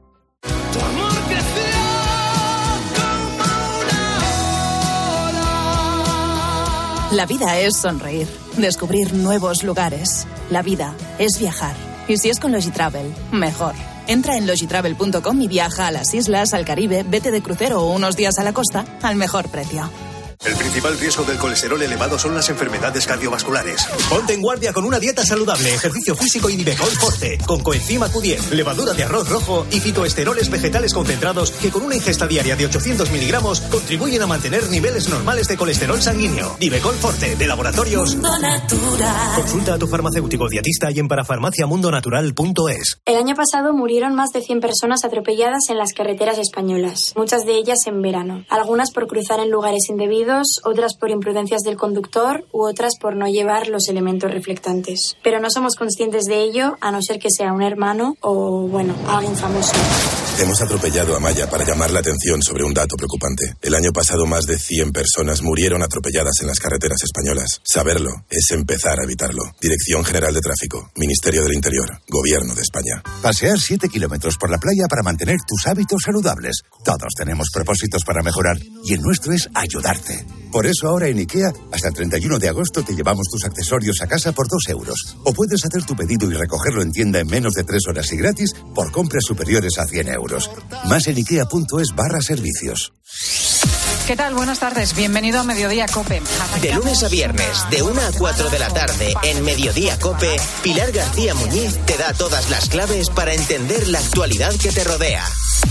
La vida es sonreír, descubrir nuevos lugares. La vida es viajar. Y si es con Logitravel, mejor. Entra en logitravel.com y viaja a las islas, al Caribe, vete de crucero o unos días a la costa al mejor precio. El principal riesgo del colesterol elevado son las enfermedades cardiovasculares. Ponte en guardia con una dieta saludable, ejercicio físico y Nivecol Forte, con coenzima Q10, levadura de arroz rojo y fitoesteroles vegetales concentrados que con una ingesta diaria de 800 miligramos contribuyen a mantener niveles normales de colesterol sanguíneo. Nivecol Forte, de Laboratorios Mundo Natural. Consulta a tu farmacéutico dietista y en parafarmaciamundonatural.es. El año pasado murieron más de 100 personas atropelladas en las carreteras españolas, muchas de ellas en verano. Algunas por cruzar en lugares indebidos, otras por imprudencias del conductor u otras por no llevar los elementos reflectantes. Pero no somos conscientes de ello, a no ser que sea un hermano o, bueno, alguien famoso. Hemos atropellado a Maya para llamar la atención sobre un dato preocupante. El año pasado más de 100 personas murieron atropelladas en las carreteras españolas. Saberlo es empezar a evitarlo. Dirección General de Tráfico, Ministerio del Interior, Gobierno de España. Pasear 7 kilómetros por la playa para mantener tus hábitos saludables. Todos tenemos propósitos para mejorar y el nuestro es ayudarte. Por eso ahora en IKEA, hasta el 31 de agosto te llevamos tus accesorios a casa por 2 euros. O puedes hacer tu pedido y recogerlo en tienda en menos de 3 horas y gratis por compras superiores a 100 euros. Más en ikea.es/servicios. ¿Qué tal? Buenas tardes. Bienvenido a Mediodía COPE. De lunes a viernes, de 1 a 4 de la tarde, en Mediodía COPE, Pilar García Muñiz te da todas las claves para entender la actualidad que te rodea.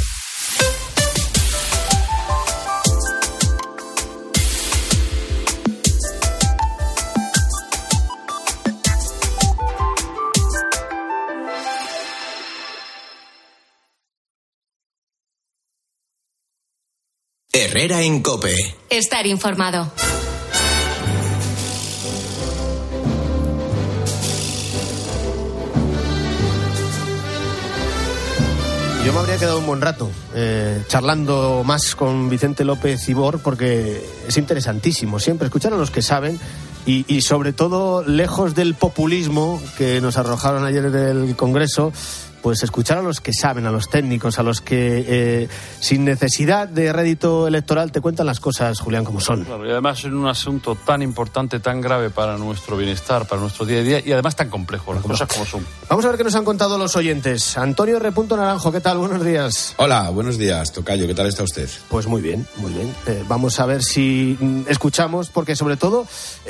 Herrera en COPE. Estar informado. Yo me habría quedado un buen rato charlando más con Vicente López Ibor, porque es interesantísimo siempre escuchar a los que saben y sobre todo, lejos del populismo que nos arrojaron ayer en el Congreso, pues escuchar a los que saben, a los técnicos, a los que sin necesidad de rédito electoral te cuentan las cosas, Julián, como son. Claro, y además en un asunto tan importante, tan grave para nuestro bienestar, para nuestro día a día, y además tan complejo, las cosas como son. Vamos a ver qué nos han contado los oyentes. Antonio R. Naranjo, ¿qué tal? Buenos días. Hola, buenos días, tocayo, ¿qué tal está usted? Pues muy bien, muy bien. Vamos a ver si escuchamos, porque sobre todo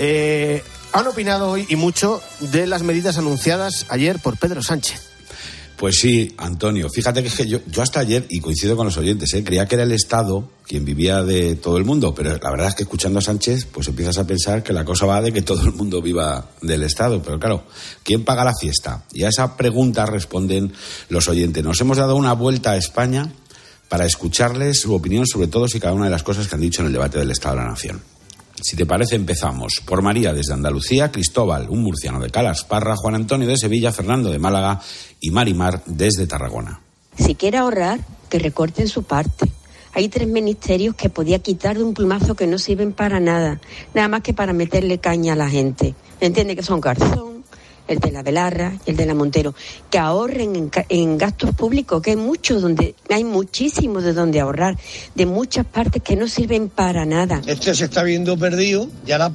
han opinado hoy y mucho de las medidas anunciadas ayer por Pedro Sánchez. Pues sí, Antonio, fíjate que yo hasta ayer, y coincido con los oyentes, creía que era el Estado quien vivía de todo el mundo, pero la verdad es que escuchando a Sánchez, pues empiezas a pensar que la cosa va de que todo el mundo viva del Estado, pero claro, ¿quién paga la fiesta? Y a esa pregunta responden los oyentes. Nos hemos dado una vuelta a España para escucharles su opinión sobre todos y cada una de las cosas que han dicho en el debate del Estado de la Nación. Si te parece, empezamos por María desde Andalucía, Cristóbal, un murciano de Calasparra, Juan Antonio de Sevilla, Fernando de Málaga y Marimar desde Tarragona. Si quiere ahorrar, que recorten su parte. Hay 3 ministerios que podía quitar de un plumazo que no sirven para nada, nada más que para meterle caña a la gente. ¿Entiende? Que son Garzón, el de la Belarra y el de la Montero, que ahorren en gastos públicos, que hay muchísimo de donde ahorrar, de muchas partes que no sirven para nada. Este se está viendo perdido y ahora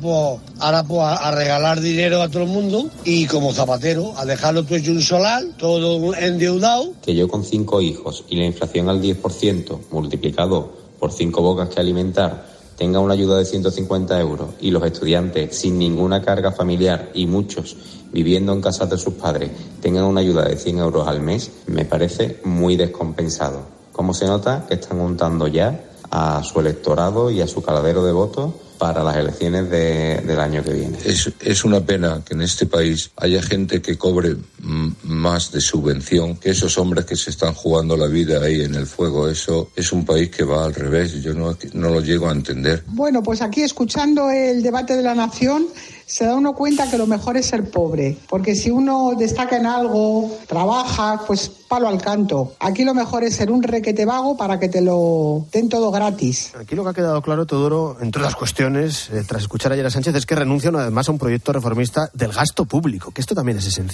a regalar dinero a todo el mundo y como Zapatero, a dejarlo todo hecho un solar, todo endeudado. Que yo con 5 hijos y la inflación al 10% multiplicado por 5 bocas que alimentar tenga una ayuda de 150 euros y los estudiantes sin ninguna carga familiar y muchos viviendo en casas de sus padres tengan una ayuda de 100 euros al mes, me parece muy descompensado. ¿Cómo se nota que están juntando ya a su electorado y a su caladero de votos para las elecciones del año que viene? Es una pena que en este país haya gente que cobre más de subvención que esos hombres que se están jugando la vida ahí en el fuego. Eso es un país que va al revés. Yo no lo llego a entender. Bueno, pues aquí escuchando el debate de la Nación se da uno cuenta que lo mejor es ser pobre, porque si uno destaca en algo, trabaja, pues palo al canto. Aquí lo mejor es ser un requete vago para que te lo den todo gratis. Aquí lo que ha quedado claro, Teodoro, entre otras cuestiones, tras escuchar ayer a Sánchez, es que renuncia una vez más a un proyecto reformista del gasto público, que esto también es esencial.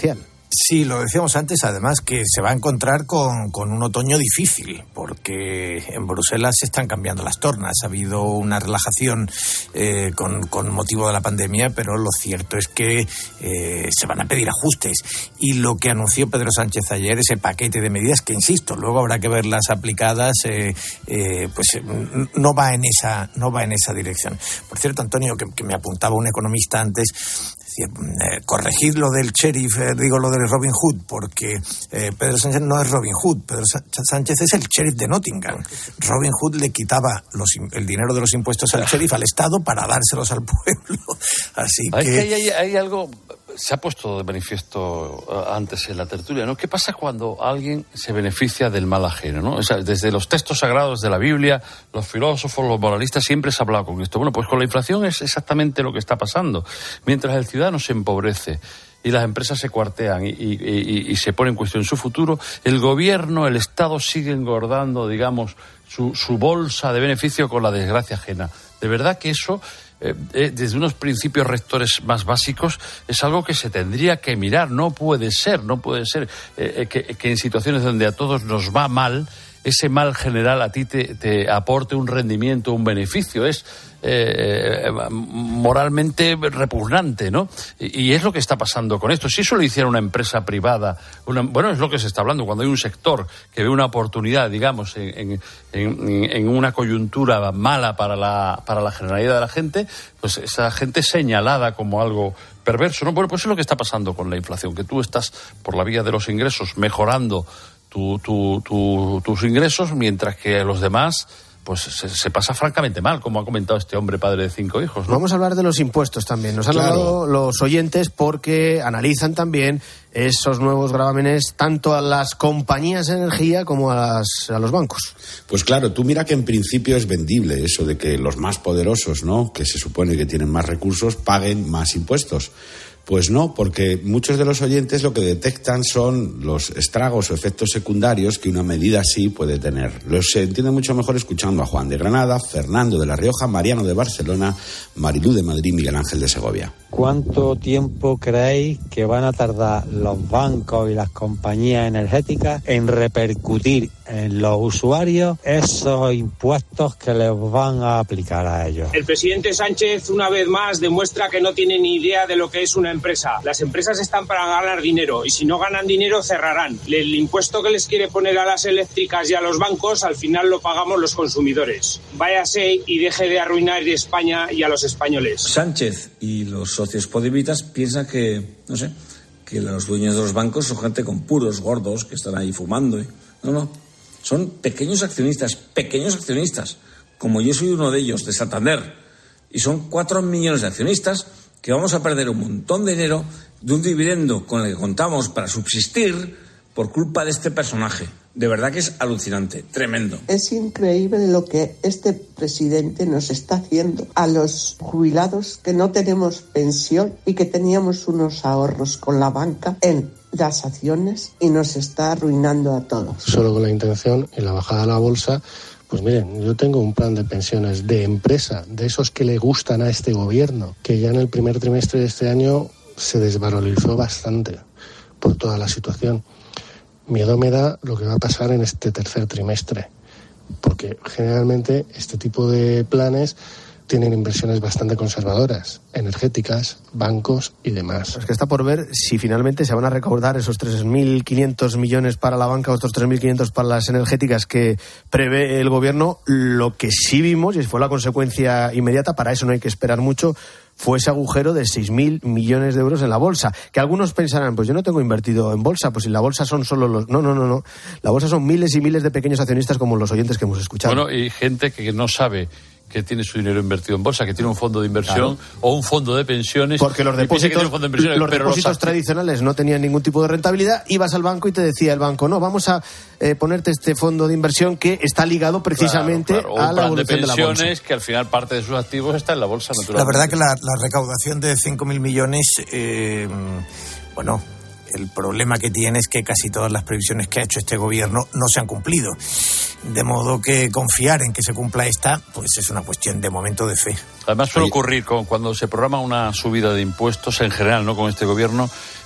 Sí, lo decíamos antes, además que se va a encontrar con un otoño difícil, porque en Bruselas se están cambiando las tornas. Ha habido una relajación con motivo de la pandemia, pero lo cierto es que se van a pedir ajustes. Y lo que anunció Pedro Sánchez ayer, ese paquete de medidas que, insisto, luego habrá que verlas aplicadas, pues no va en esa dirección. Por cierto, Antonio, que me apuntaba un economista antes, corregid lo del sheriff, lo del Robin Hood, porque Pedro Sánchez no es Robin Hood. Pedro Sánchez es el sheriff de Nottingham. Robin Hood le quitaba el dinero de los impuestos al sheriff, al Estado, para dárselos al pueblo. Así que hay algo, se ha puesto de manifiesto antes en la tertulia, ¿no? ¿Qué pasa cuando alguien se beneficia del mal ajeno, ¿no? O sea, desde los textos sagrados de la Biblia, los filósofos, los moralistas, siempre se ha hablado con esto. Bueno, pues con la inflación es exactamente lo que está pasando. Mientras el ciudadano se empobrece y las empresas se cuartean y se pone en cuestión su futuro, el gobierno, el Estado sigue engordando, digamos, su bolsa de beneficio con la desgracia ajena. De verdad que eso, desde unos principios rectores más básicos, es algo que se tendría que mirar. No puede ser que en situaciones donde a todos nos va mal, ese mal general a ti te aporte un rendimiento, un beneficio. Es moralmente repugnante, ¿no? Y es lo que está pasando con esto. Si eso lo hiciera una empresa privada, es lo que se está hablando, cuando hay un sector que ve una oportunidad, digamos, en una coyuntura mala para la generalidad de la gente, pues esa gente es señalada como algo perverso, ¿no? Bueno, pues es lo que está pasando con la inflación, que tú estás por la vía de los ingresos mejorando tus ingresos, mientras que los demás pues se pasa francamente mal, como ha comentado este hombre padre de 5 hijos, ¿no? Vamos a hablar de los impuestos también. Nos han hablado los oyentes porque analizan también esos nuevos gravámenes tanto a las compañías de energía como a los bancos. Pues claro, tú mira que en principio es vendible eso de que los más poderosos, ¿no?, que se supone que tienen más recursos, paguen más impuestos. Pues no, porque muchos de los oyentes lo que detectan son los estragos o efectos secundarios que una medida así puede tener. Se entiende mucho mejor escuchando a Juan de Granada, Fernando de La Rioja, Mariano de Barcelona, Marilú de Madrid, Miguel Ángel de Segovia. ¿Cuánto tiempo creéis que van a tardar los bancos y las compañías energéticas en repercutir en los usuarios esos impuestos que les van a aplicar a ellos? El presidente Sánchez, una vez más, demuestra que no tiene ni idea de lo que es una empresa. Las empresas están para ganar dinero y si no ganan dinero cerrarán. El impuesto que les quiere poner a las eléctricas y a los bancos al final lo pagamos los consumidores. Váyase y deje de arruinar a España y a los españoles. Sánchez y los socios podemitas piensan que los dueños de los bancos son gente con puros gordos que están ahí fumando. No. Son pequeños accionistas, como yo soy uno de ellos, de Santander. Y son 4 millones de accionistas que vamos a perder un montón de dinero de un dividendo con el que contamos para subsistir por culpa de este personaje. De verdad que es alucinante, tremendo. Es increíble lo que este presidente nos está haciendo a los jubilados que no tenemos pensión y que teníamos unos ahorros con la banca en las acciones y nos está arruinando a todos. Solo con la intención y la bajada a la bolsa. Pues miren, yo tengo un plan de pensiones de empresa, de esos que le gustan a este gobierno, que ya en el primer trimestre de este año se desvalorizó bastante por toda la situación. Miedo me da lo que va a pasar en este tercer trimestre, porque generalmente este tipo de planes tienen inversiones bastante conservadoras, energéticas, bancos y demás. Es que está por ver si finalmente se van a recaudar esos 3.500 millones para la banca o estos 3.500 para las energéticas que prevé el gobierno. Lo que sí vimos, y fue la consecuencia inmediata, para eso no hay que esperar mucho, fue ese agujero de 6.000 millones de euros en la bolsa. Que algunos pensarán, pues yo no tengo invertido en bolsa, pues si la bolsa son solo los... No. La bolsa son miles y miles de pequeños accionistas como los oyentes que hemos escuchado. Bueno, y gente que no sabe que tiene su dinero invertido en bolsa, que tiene un fondo de inversión o un fondo de pensiones. Porque los depósitos tradicionales no tenían ningún tipo de rentabilidad. Ibas al banco y te decía el banco, no, vamos a ponerte este fondo de inversión que está ligado precisamente a la evolución de la bolsa. O pensiones que al final parte de sus activos está en la bolsa, naturalmente. La verdad que la recaudación de 5.000 millones, el problema que tiene es que casi todas las previsiones que ha hecho este gobierno no se han cumplido. De modo que confiar en que se cumpla esta, pues es una cuestión de momento de fe. Además suele ocurrir cuando se programa una subida de impuestos en general, no con este gobierno,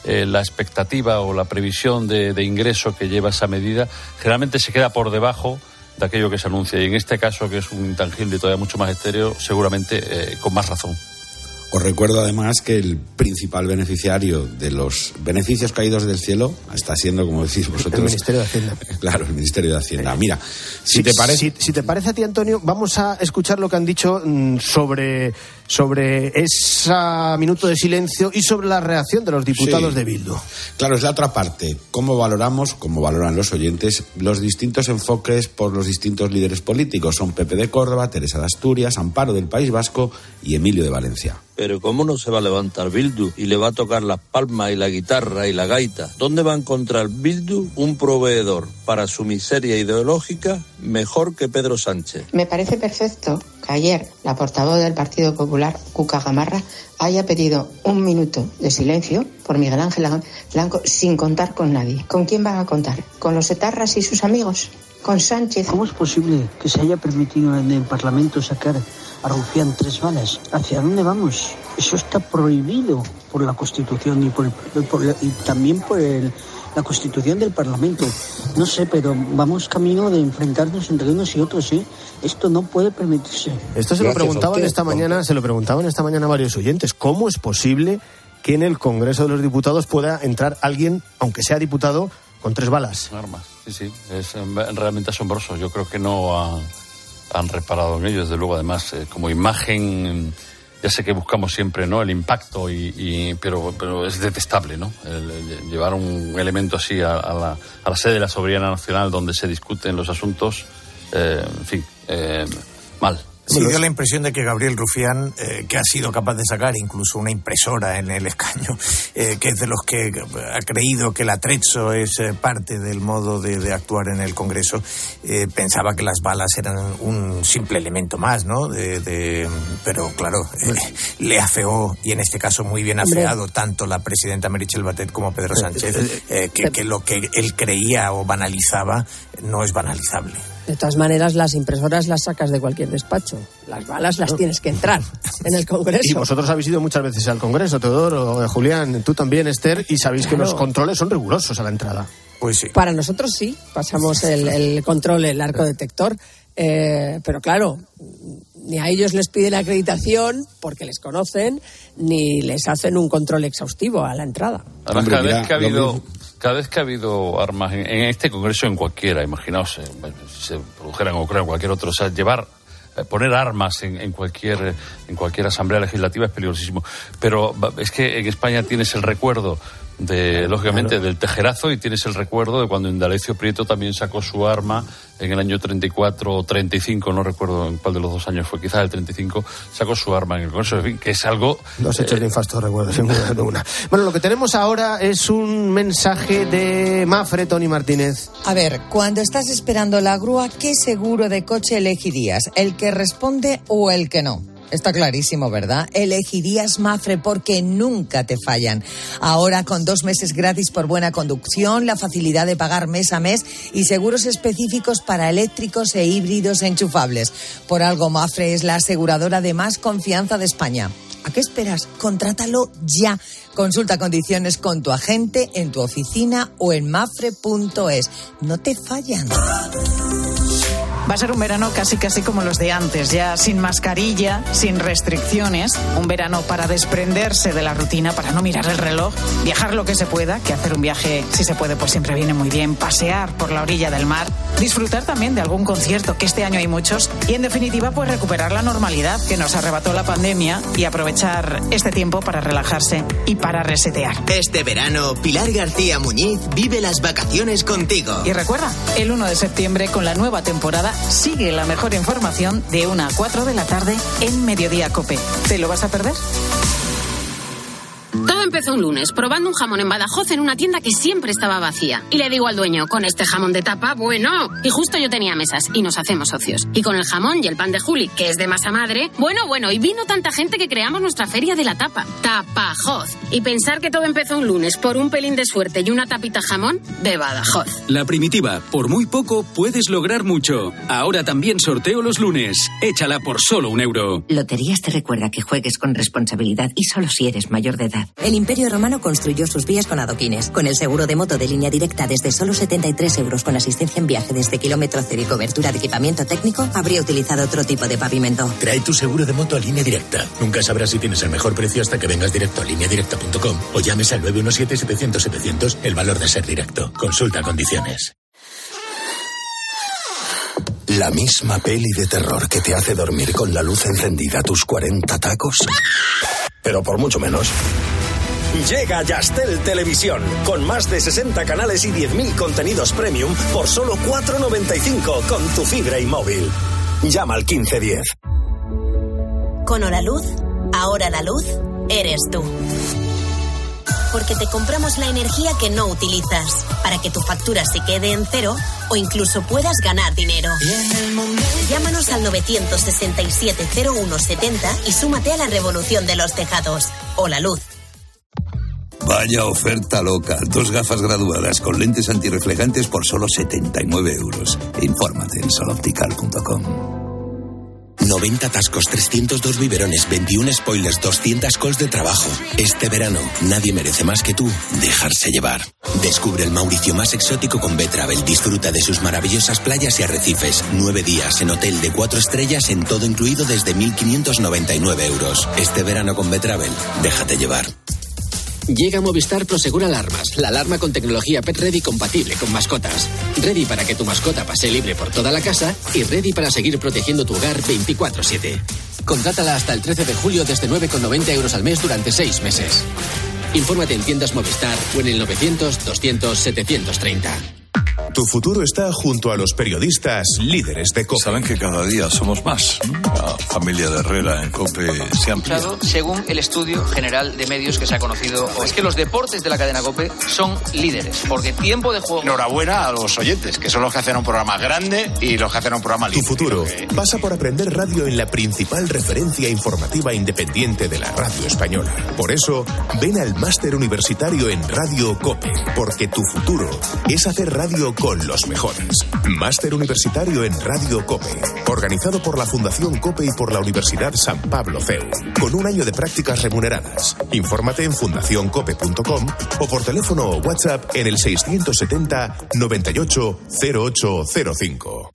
la expectativa o la previsión de ingreso que lleva esa medida generalmente se queda por debajo de aquello que se anuncia. Y en este caso, que es un intangible todavía mucho más estéreo, seguramente con más razón. Os recuerdo además que el principal beneficiario de los beneficios caídos del cielo está siendo, como decís vosotros, el Ministerio de Hacienda. Claro, el Ministerio de Hacienda. Mira, si te parece a ti, Antonio, vamos a escuchar lo que han dicho sobre ese minuto de silencio y sobre la reacción de los diputados de Bildu. Claro, es la otra parte. ¿Cómo valoran los oyentes los distintos enfoques por los distintos líderes políticos? Son Pepe de Córdoba, Teresa de Asturias, Amparo del País Vasco y Emilio de Valencia. Pero ¿cómo no se va a levantar Bildu y le va a tocar las palmas y la guitarra y la gaita? ¿Dónde va a encontrar Bildu un proveedor para su miseria ideológica mejor que Pedro Sánchez? Me parece perfecto que ayer la portavoz del Partido Popular, Cuca Gamarra, haya pedido un minuto de silencio por Miguel Ángel Blanco sin contar con nadie. ¿Con quién van a contar? ¿Con los etarras y sus amigos? ¿Con Sánchez? ¿Cómo es posible que se haya permitido en el Parlamento sacar a Rufián 3 balas? ¿Hacia dónde vamos? Eso está prohibido por la Constitución y también por la Constitución del Parlamento. No sé, pero vamos camino de enfrentarnos entre unos y otros, ¿eh? Esto no puede permitirse. Esto se lo preguntaban esta mañana varios oyentes. ¿Cómo es posible que en el Congreso de los Diputados pueda entrar alguien, aunque sea diputado, con 3 balas? Armas, sí, es realmente asombroso. Yo creo que no han reparado en ello, desde luego. Además, como imagen, ya sé que buscamos siempre, ¿no?, el impacto, pero es detestable, ¿no?, el llevar un elemento así a la sede de la soberanía nacional donde se discuten los asuntos, mal. Sí, dio la impresión de que Gabriel Rufián, que ha sido capaz de sacar incluso una impresora en el escaño, que es de los que ha creído que el atrezzo es parte del modo de actuar en el Congreso, pensaba que las balas eran un simple elemento más, ¿no? Pero claro, le afeó, y en este caso muy bien afeado, tanto la presidenta Meritxell Batet como Pedro Sánchez, que lo que él creía o banalizaba no es banalizable. De todas maneras, las impresoras las sacas de cualquier despacho. Las balas las tienes que entrar en el Congreso. Y vosotros habéis ido muchas veces al Congreso, Teodoro, Julián, tú también, Esther, y sabéis que los controles son rigurosos a la entrada. Pues sí. Para nosotros sí, pasamos el control, el arco detector, pero claro, ni a ellos les piden acreditación porque les conocen, ni les hacen un control exhaustivo a la entrada. Además, cada vez que ha habido armas en este Congreso, en cualquiera, imaginaos, si se produjera en Ucrania o cualquier otro, o sea, poner armas en cualquier asamblea legislativa es peligrosísimo. Pero es que en España tienes el recuerdo lógicamente, del tejerazo, y tienes el recuerdo de cuando Indalecio Prieto también sacó su arma en el año 34 o 35, no recuerdo en cuál de los dos años fue, quizás el 35, sacó su arma en el Congreso, en fin, que es algo... Los hechos de infarto recuerdo, sin duda alguna. Bueno, lo que tenemos ahora es un mensaje de Mafre, Tony Martínez. A ver, cuando estás esperando la grúa, ¿qué seguro de coche elegirías? ¿El que responde o el que no? Está clarísimo, ¿verdad? Elegirías Mafre porque nunca te fallan. Ahora con 2 meses gratis por buena conducción, la facilidad de pagar mes a mes y seguros específicos para eléctricos e híbridos enchufables. Por algo Mafre es la aseguradora de más confianza de España. ¿A qué esperas? Contrátalo ya. Consulta condiciones con tu agente, en tu oficina o en mafre.es. No te fallan. Va a ser un verano casi como los de antes, ya sin mascarilla, sin restricciones, un verano para desprenderse de la rutina, para no mirar el reloj, viajar lo que se pueda, que hacer un viaje, si se puede, pues siempre viene muy bien, pasear por la orilla del mar, disfrutar también de algún concierto, que este año hay muchos, y en definitiva, pues recuperar la normalidad que nos arrebató la pandemia y aprovechar este tiempo para relajarse y para resetear. Este verano, Pilar García Muñiz vive las vacaciones contigo. Y recuerda, el 1 de septiembre, con la nueva temporada, sigue la mejor información de 1 a 4 de la tarde en Mediodía COPE. ¿Te lo vas a perder? Todo empezó un lunes, probando un jamón en Badajoz en una tienda que siempre estaba vacía. Y le digo al dueño, con este jamón de tapa, bueno. Y justo yo tenía mesas y nos hacemos socios. Y con el jamón y el pan de Juli, que es de masa madre, bueno. Y vino tanta gente que creamos nuestra feria de la tapa. Tapajoz. Y pensar que todo empezó un lunes por un pelín de suerte y una tapita jamón de Badajoz. La Primitiva, por muy poco puedes lograr mucho. Ahora también sorteo los lunes. Échala por solo €1. Loterías te recuerda que juegues con responsabilidad y solo si eres mayor de edad. El El Imperio Romano construyó sus vías con adoquines. Con el seguro de moto de Línea Directa desde solo 73 euros con asistencia en viaje desde kilómetro cero y cobertura de equipamiento técnico, habría utilizado otro tipo de pavimento. Trae tu seguro de moto a Línea Directa. Nunca sabrás si tienes el mejor precio hasta que vengas directo a lineadirecta.com o llames al 917-700-700. El valor de ser directo. Consulta condiciones. ¿La misma peli de terror que te hace dormir con la luz encendida a tus 40 tacos? Pero por mucho menos. Llega Yastel Televisión, con más de 60 canales y 10.000 contenidos premium por solo 4,95 con tu fibra y móvil. Llama al 1510. Con Holaluz, ahora la luz eres tú. Porque te compramos la energía que no utilizas, para que tu factura se quede en cero o incluso puedas ganar dinero. Llámanos al 967-0170 y súmate a la revolución de los tejados. Holaluz. Vaya oferta loca. 2 gafas graduadas con lentes antirreflejantes por solo 79 euros. Infórmate en soloptical.com. 90 atascos, 302 biberones, 21 spoilers, 200 calls de trabajo. Este verano, nadie merece más que tú dejarse llevar. Descubre el Mauricio más exótico con B-Travel. Disfruta de sus maravillosas playas y arrecifes. 9 días en hotel de 4 estrellas en todo incluido desde 1.599 euros. Este verano con B-Travel, déjate llevar. Llega Movistar Prosegur Alarmas, la alarma con tecnología Pet Ready compatible con mascotas. Ready para que tu mascota pase libre por toda la casa y ready para seguir protegiendo tu hogar 24/7. Contrátala hasta el 13 de julio desde 9,90 euros al mes durante 6 meses. Infórmate en tiendas Movistar o en el 900-200-730. Tu futuro está junto a los periodistas líderes de COPE. Saben que cada día somos más. La familia de Herrera en COPE se ha ampliado. Según el estudio general de medios que se ha conocido hoy, es que los deportes de la cadena COPE son líderes, porque tiempo de juego... Enhorabuena a los oyentes, que son los que hacen un programa grande y los que hacen un programa libre. Tu futuro pasa por aprender radio en la principal referencia informativa independiente de la radio española. Por eso, ven al máster universitario en Radio COPE, porque tu futuro es hacer radio con los mejores. Máster universitario en Radio COPE, organizado por la Fundación COPE y por la Universidad San Pablo CEU, con 1 año de prácticas remuneradas. Infórmate en fundacioncope.com o por teléfono o WhatsApp en el 670 98 0805.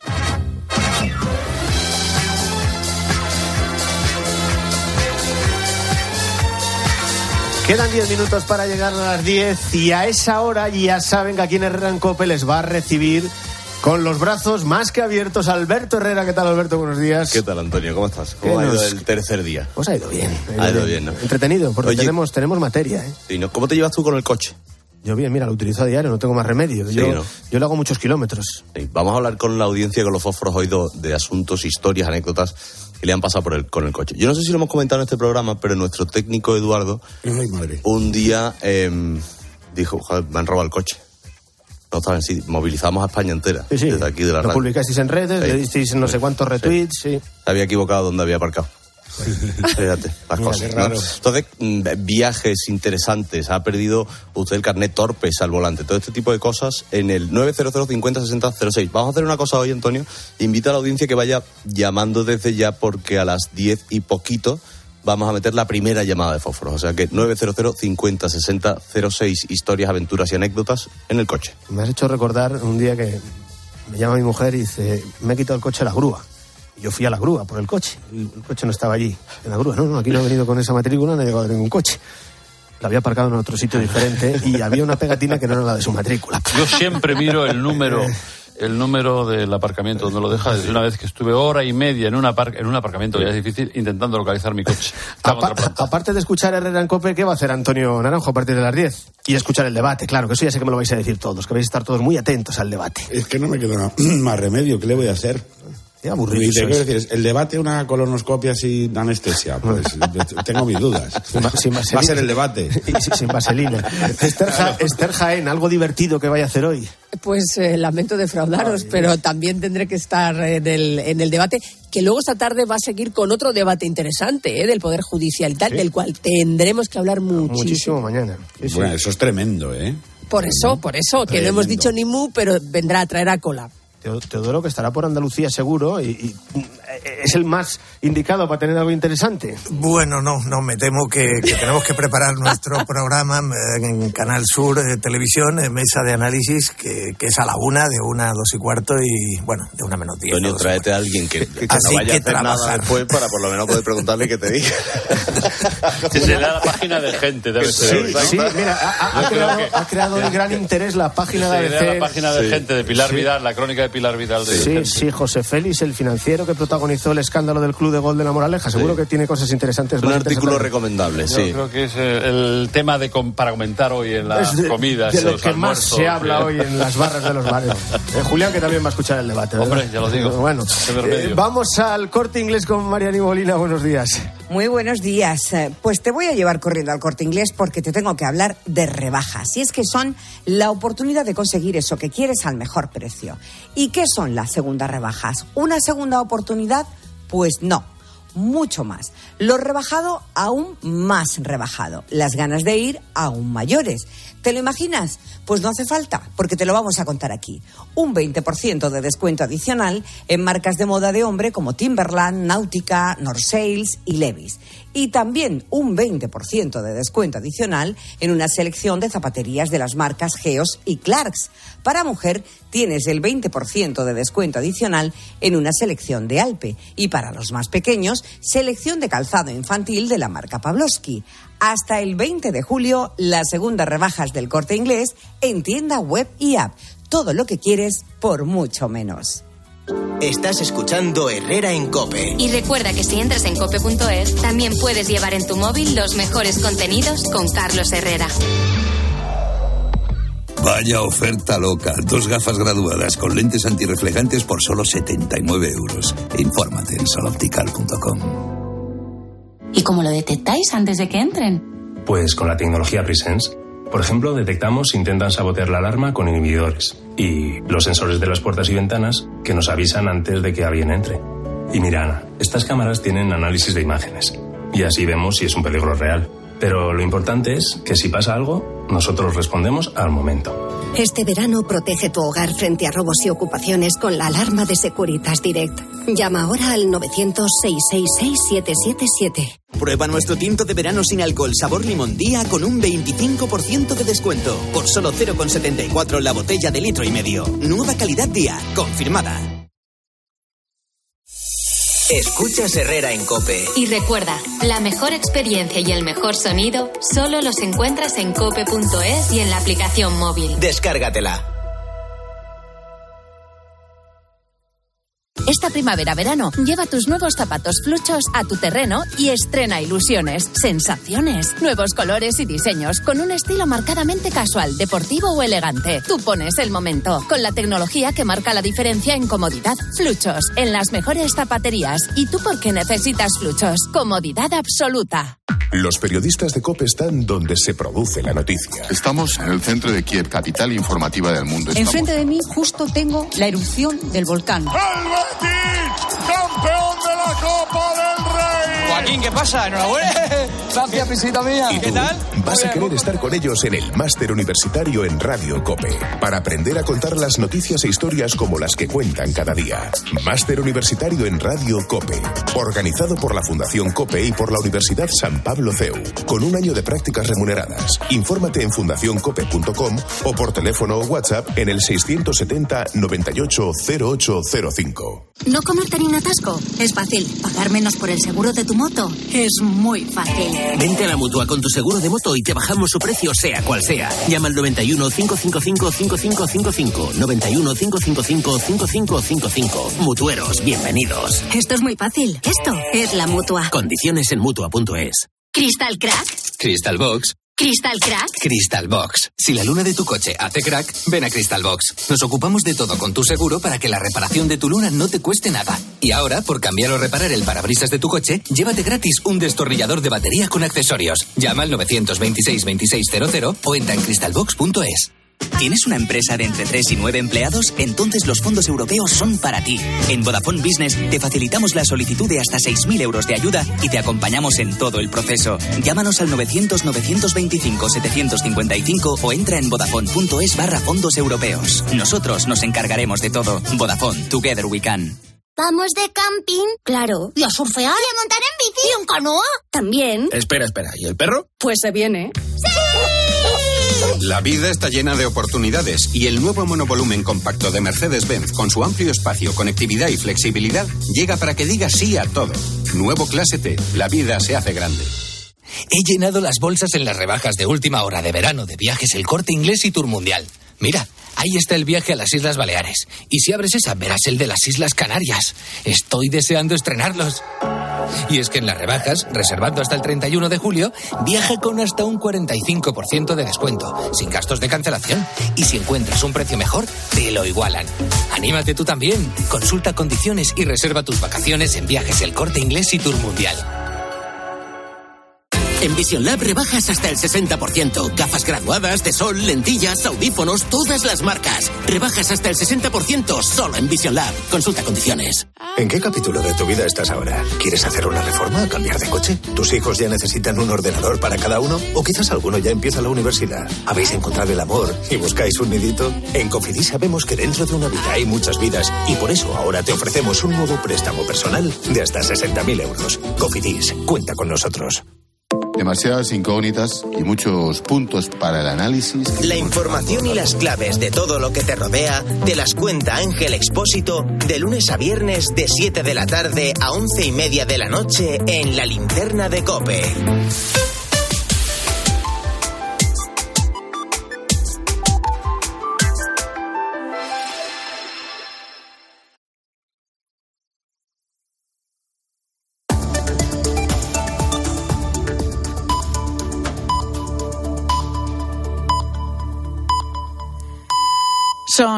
Quedan 10 minutos para llegar a las 10 y a esa hora ya saben que aquí en Herrera en COPE les va a recibir con los brazos más que abiertos Alberto Herrera. ¿Qué tal, Alberto? Buenos días. ¿Qué tal, Antonio? ¿Cómo estás? ¿Cómo ha ido el tercer día? Pues ha ido bien. Ha ido bien, ¿no? Entretenido, porque tenemos materia, ¿eh? Sí, ¿no? ¿Cómo te llevas tú con el coche? Yo bien, mira, lo utilizo a diario, no tengo más remedio. Yo le hago muchos kilómetros. Sí. Vamos a hablar con la audiencia, con los fósforos hoy de asuntos, historias, anécdotas que le han pasado con el coche. Yo no sé si lo hemos comentado en este programa, pero nuestro técnico Eduardo un día dijo, joder, me han robado el coche. No saben, sí, movilizamos a España entera. Sí, desde aquí de la radio. Lo publicasteis en redes, le disteis no sé cuántos retweets. Sí. Se había equivocado donde había aparcado. Fíjate, las cosas, ¿no? Entonces, viajes interesantes, ha perdido usted el carnet, torpes al volante, todo este tipo de cosas en el 900 50 60 06. Vamos a hacer una cosa hoy, Antonio. Invita a la audiencia que vaya llamando desde ya, porque a las 10 y poquito vamos a meter la primera llamada de fósforos. O sea que 900 50 60 06, historias, aventuras y anécdotas en el coche. Me has hecho recordar un día que me llama mi mujer y dice, me he quitado el coche a la grúa. Yo fui a la grúa por el coche. El coche no estaba allí, en la grúa. No, aquí no he venido con esa matrícula, no he llegado a ningún coche. La había aparcado en otro sitio diferente y había una pegatina que no era la de su matrícula. Yo siempre miro el número del aparcamiento donde lo deja. Desde una vez que estuve hora y media en un aparcamiento, ya es difícil, intentando localizar mi coche. Aparte de escuchar Herrera en COPE, ¿qué va a hacer Antonio Naranjo a partir de las 10? Y escuchar el debate, claro, que eso ya sé que me lo vais a decir todos, que vais a estar todos muy atentos al debate. Es que no me queda más remedio, ¿qué le voy a hacer? Aburrido. Y te quiero decir, el debate, una colonoscopia sin anestesia, pues tengo mis dudas. Va a ser el debate. Sin vaselina. Esther Jaén, ¿algo divertido que vaya a hacer hoy? Pues lamento defraudaros, pero también tendré que estar en el debate, que luego esta tarde va a seguir con otro debate interesante del Poder Judicial y tal, del cual tendremos que hablar muchísimo mañana. Sí. Bueno, eso es tremendo, ¿eh? Por eso, que no hemos dicho ni mu, pero vendrá a traer a cola. Teodoro, que estará por Andalucía seguro, y es el más indicado para tener algo interesante. Bueno, no, me temo que tenemos que preparar nuestro programa en Canal Sur Televisión, Mesa de Análisis, que es a la 1, de 1 a 2 y cuarto y, bueno, de 1 menos 10. Antonio, tráete a alguien que no vaya a hacer nada después para por lo menos poder preguntarle qué te diga. Se le da la página de Gente de ABC. Sí, mira, ha creado un gran interés la página de ABC. La página de Gente de Pilar Vidal, la crónica de Pilar Vidal. Sí, José Félix, el financiero que protagonizó el escándalo del Club de Gol de La Moraleja. Seguro que tiene cosas interesantes. Un artículo recomendable, Yo creo que es el tema para comentar hoy en las comidas. De lo que más se habla hoy en las barras de los bares. Julián, que también va a escuchar el debate, ¿verdad? Hombre, ya lo digo. Bueno, vamos al Corte Inglés con Mariani Molina. Buenos días. Muy buenos días. Pues te voy a llevar corriendo al Corte Inglés porque te tengo que hablar de rebajas. Y es que son la oportunidad de conseguir eso que quieres al mejor precio. ¿Y qué son las segundas rebajas? ¿Una segunda oportunidad? Pues no. Mucho más. Lo rebajado aún más rebajado. Las ganas de ir aún mayores. ¿Te lo imaginas? Pues no hace falta, porque te lo vamos a contar aquí. Un 20% de descuento adicional en marcas de moda de hombre como Timberland, Nautica, North Sails y Levi's. Y también un 20% de descuento adicional en una selección de zapaterías de las marcas Geos y Clarks. Para mujer tienes el 20% de descuento adicional en una selección de Alpe. Y para los más pequeños, selección de calzado infantil de la marca Pavlovsky. Hasta el 20 de julio, las segundas rebajas del Corte Inglés en tienda web y app. Todo lo que quieres por mucho menos. Estás escuchando Herrera en COPE. Y recuerda que si entras en cope.es, también puedes llevar en tu móvil los mejores contenidos con Carlos Herrera. Vaya oferta loca. 2 gafas graduadas con lentes antirreflejantes por solo 79 euros. Infórmate en soloptical.com. ¿Y cómo lo detectáis antes de que entren? Pues con la tecnología Presence. Por ejemplo, detectamos si intentan sabotear la alarma con inhibidores y los sensores de las puertas y ventanas que nos avisan antes de que alguien entre. Y mira, Ana, estas cámaras tienen análisis de imágenes y así vemos si es un peligro real. Pero lo importante es que si pasa algo, nosotros respondemos al momento. Este verano protege tu hogar frente a robos y ocupaciones con la alarma de Securitas Direct. Llama ahora al 900-666-777. Prueba nuestro tinto de verano sin alcohol sabor limón día con un 25% de descuento. Por solo 0,74 la botella de 1,5 litros. Nueva calidad día, confirmada. Escuchas Herrera en COPE. Y recuerda, la mejor experiencia y el mejor sonido solo los encuentras en cope.es y en la aplicación móvil. Descárgatela. Esta primavera-verano, lleva tus nuevos zapatos fluchos a tu terreno y estrena ilusiones, sensaciones, nuevos colores y diseños, con un estilo marcadamente casual, deportivo o elegante. Tú pones el momento, con la tecnología que marca la diferencia en comodidad. Fluchos, en las mejores zapaterías. ¿Y tú por qué necesitas fluchos? Comodidad absoluta. Los periodistas de COPE están donde se produce la noticia. Estamos en el centro de Kiev, capital informativa del mundo. Enfrente de mí justo tengo la erupción del volcán. ¡Campeón de la Copa del Rey! Joaquín, ¿qué pasa? Enhorabuena. Gracias, visita mía. ¿Y ¿Qué tú? tal? Vas a querer estar con ellos en el Máster Universitario en Radio COPE para aprender a contar las noticias e historias como las que cuentan cada día. Máster Universitario en Radio COPE, organizado por la Fundación COPE y por la Universidad San Pablo CEU, con un año de prácticas remuneradas. Infórmate en fundacioncope.com o por teléfono o WhatsApp en el 670 98 0805. ¿No comerte ni un atasco? Es fácil. ¿Pagar menos por el seguro de tu moto? Es muy fácil. Vente a la Mutua con tu seguro de moto y te bajamos su precio sea cual sea. Llama al 91 555 5555. 91 555 5555. Mutueros, bienvenidos. Esto es muy fácil. Esto es la Mutua. Condiciones en Mutua.es. ¿Crystal Crack? Crystal Box. ¿Crystal Crack? Crystal Box. Si la luna de tu coche hace crack, ven a Crystal Box. Nos ocupamos de todo con tu seguro para que la reparación de tu luna no te cueste nada. Y ahora, por cambiar o reparar el parabrisas de tu coche, llévate gratis un destornillador de batería con accesorios. Llama al 926 2600 o entra en crystalbox.es. ¿Tienes una empresa de entre 3 y 9 empleados? Entonces los fondos europeos son para ti. En Vodafone Business te facilitamos la solicitud de hasta 6.000 euros de ayuda y te acompañamos en todo el proceso. Llámanos al 900-925-755 o entra en vodafone.es/fondos europeos. Nosotros nos encargaremos de todo. Vodafone, Together We Can. ¿Vamos de camping? Claro. ¿Y a surfear? ¿Y a montar en bici? ¿Y en canoa? También. Espera. ¿Y el perro? Pues se viene. ¡Sí! La vida está llena de oportunidades y el nuevo monovolumen compacto de Mercedes-Benz, con su amplio espacio, conectividad y flexibilidad, llega para que diga sí a todo. Nuevo Clase T. La vida se hace grande. He llenado las bolsas en las rebajas de última hora de verano de Viajes El Corte Inglés y Tour Mundial. Mira, ahí está el viaje a las Islas Baleares. Y si abres esa, verás el de las Islas Canarias. Estoy deseando estrenarlos. Y es que en las rebajas, reservando hasta el 31 de julio, viaja con hasta un 45% de descuento, sin gastos de cancelación. Y si encuentras un precio mejor, te lo igualan. Anímate tú también. Consulta condiciones y reserva tus vacaciones en Viajes El Corte Inglés y Tour Mundial. En Vision Lab rebajas hasta el 60%. Gafas graduadas, de sol, lentillas, audífonos, todas las marcas. Rebajas hasta el 60% solo en Vision Lab. Consulta condiciones. ¿En qué capítulo de tu vida estás ahora? ¿Quieres hacer una reforma? ¿Cambiar de coche? ¿Tus hijos ya necesitan un ordenador para cada uno? ¿O quizás alguno ya empieza la universidad? ¿Habéis encontrado el amor y buscáis un nidito? En Cofidis sabemos que dentro de una vida hay muchas vidas y por eso ahora te ofrecemos un nuevo préstamo personal de hasta 60.000 euros. Cofidis, cuenta con nosotros. Demasiadas incógnitas y muchos puntos para el análisis. La información y las claves de todo lo que te rodea te las cuenta Ángel Expósito de lunes a viernes de 7 de la tarde a 11:30 de la noche en La Linterna de COPE.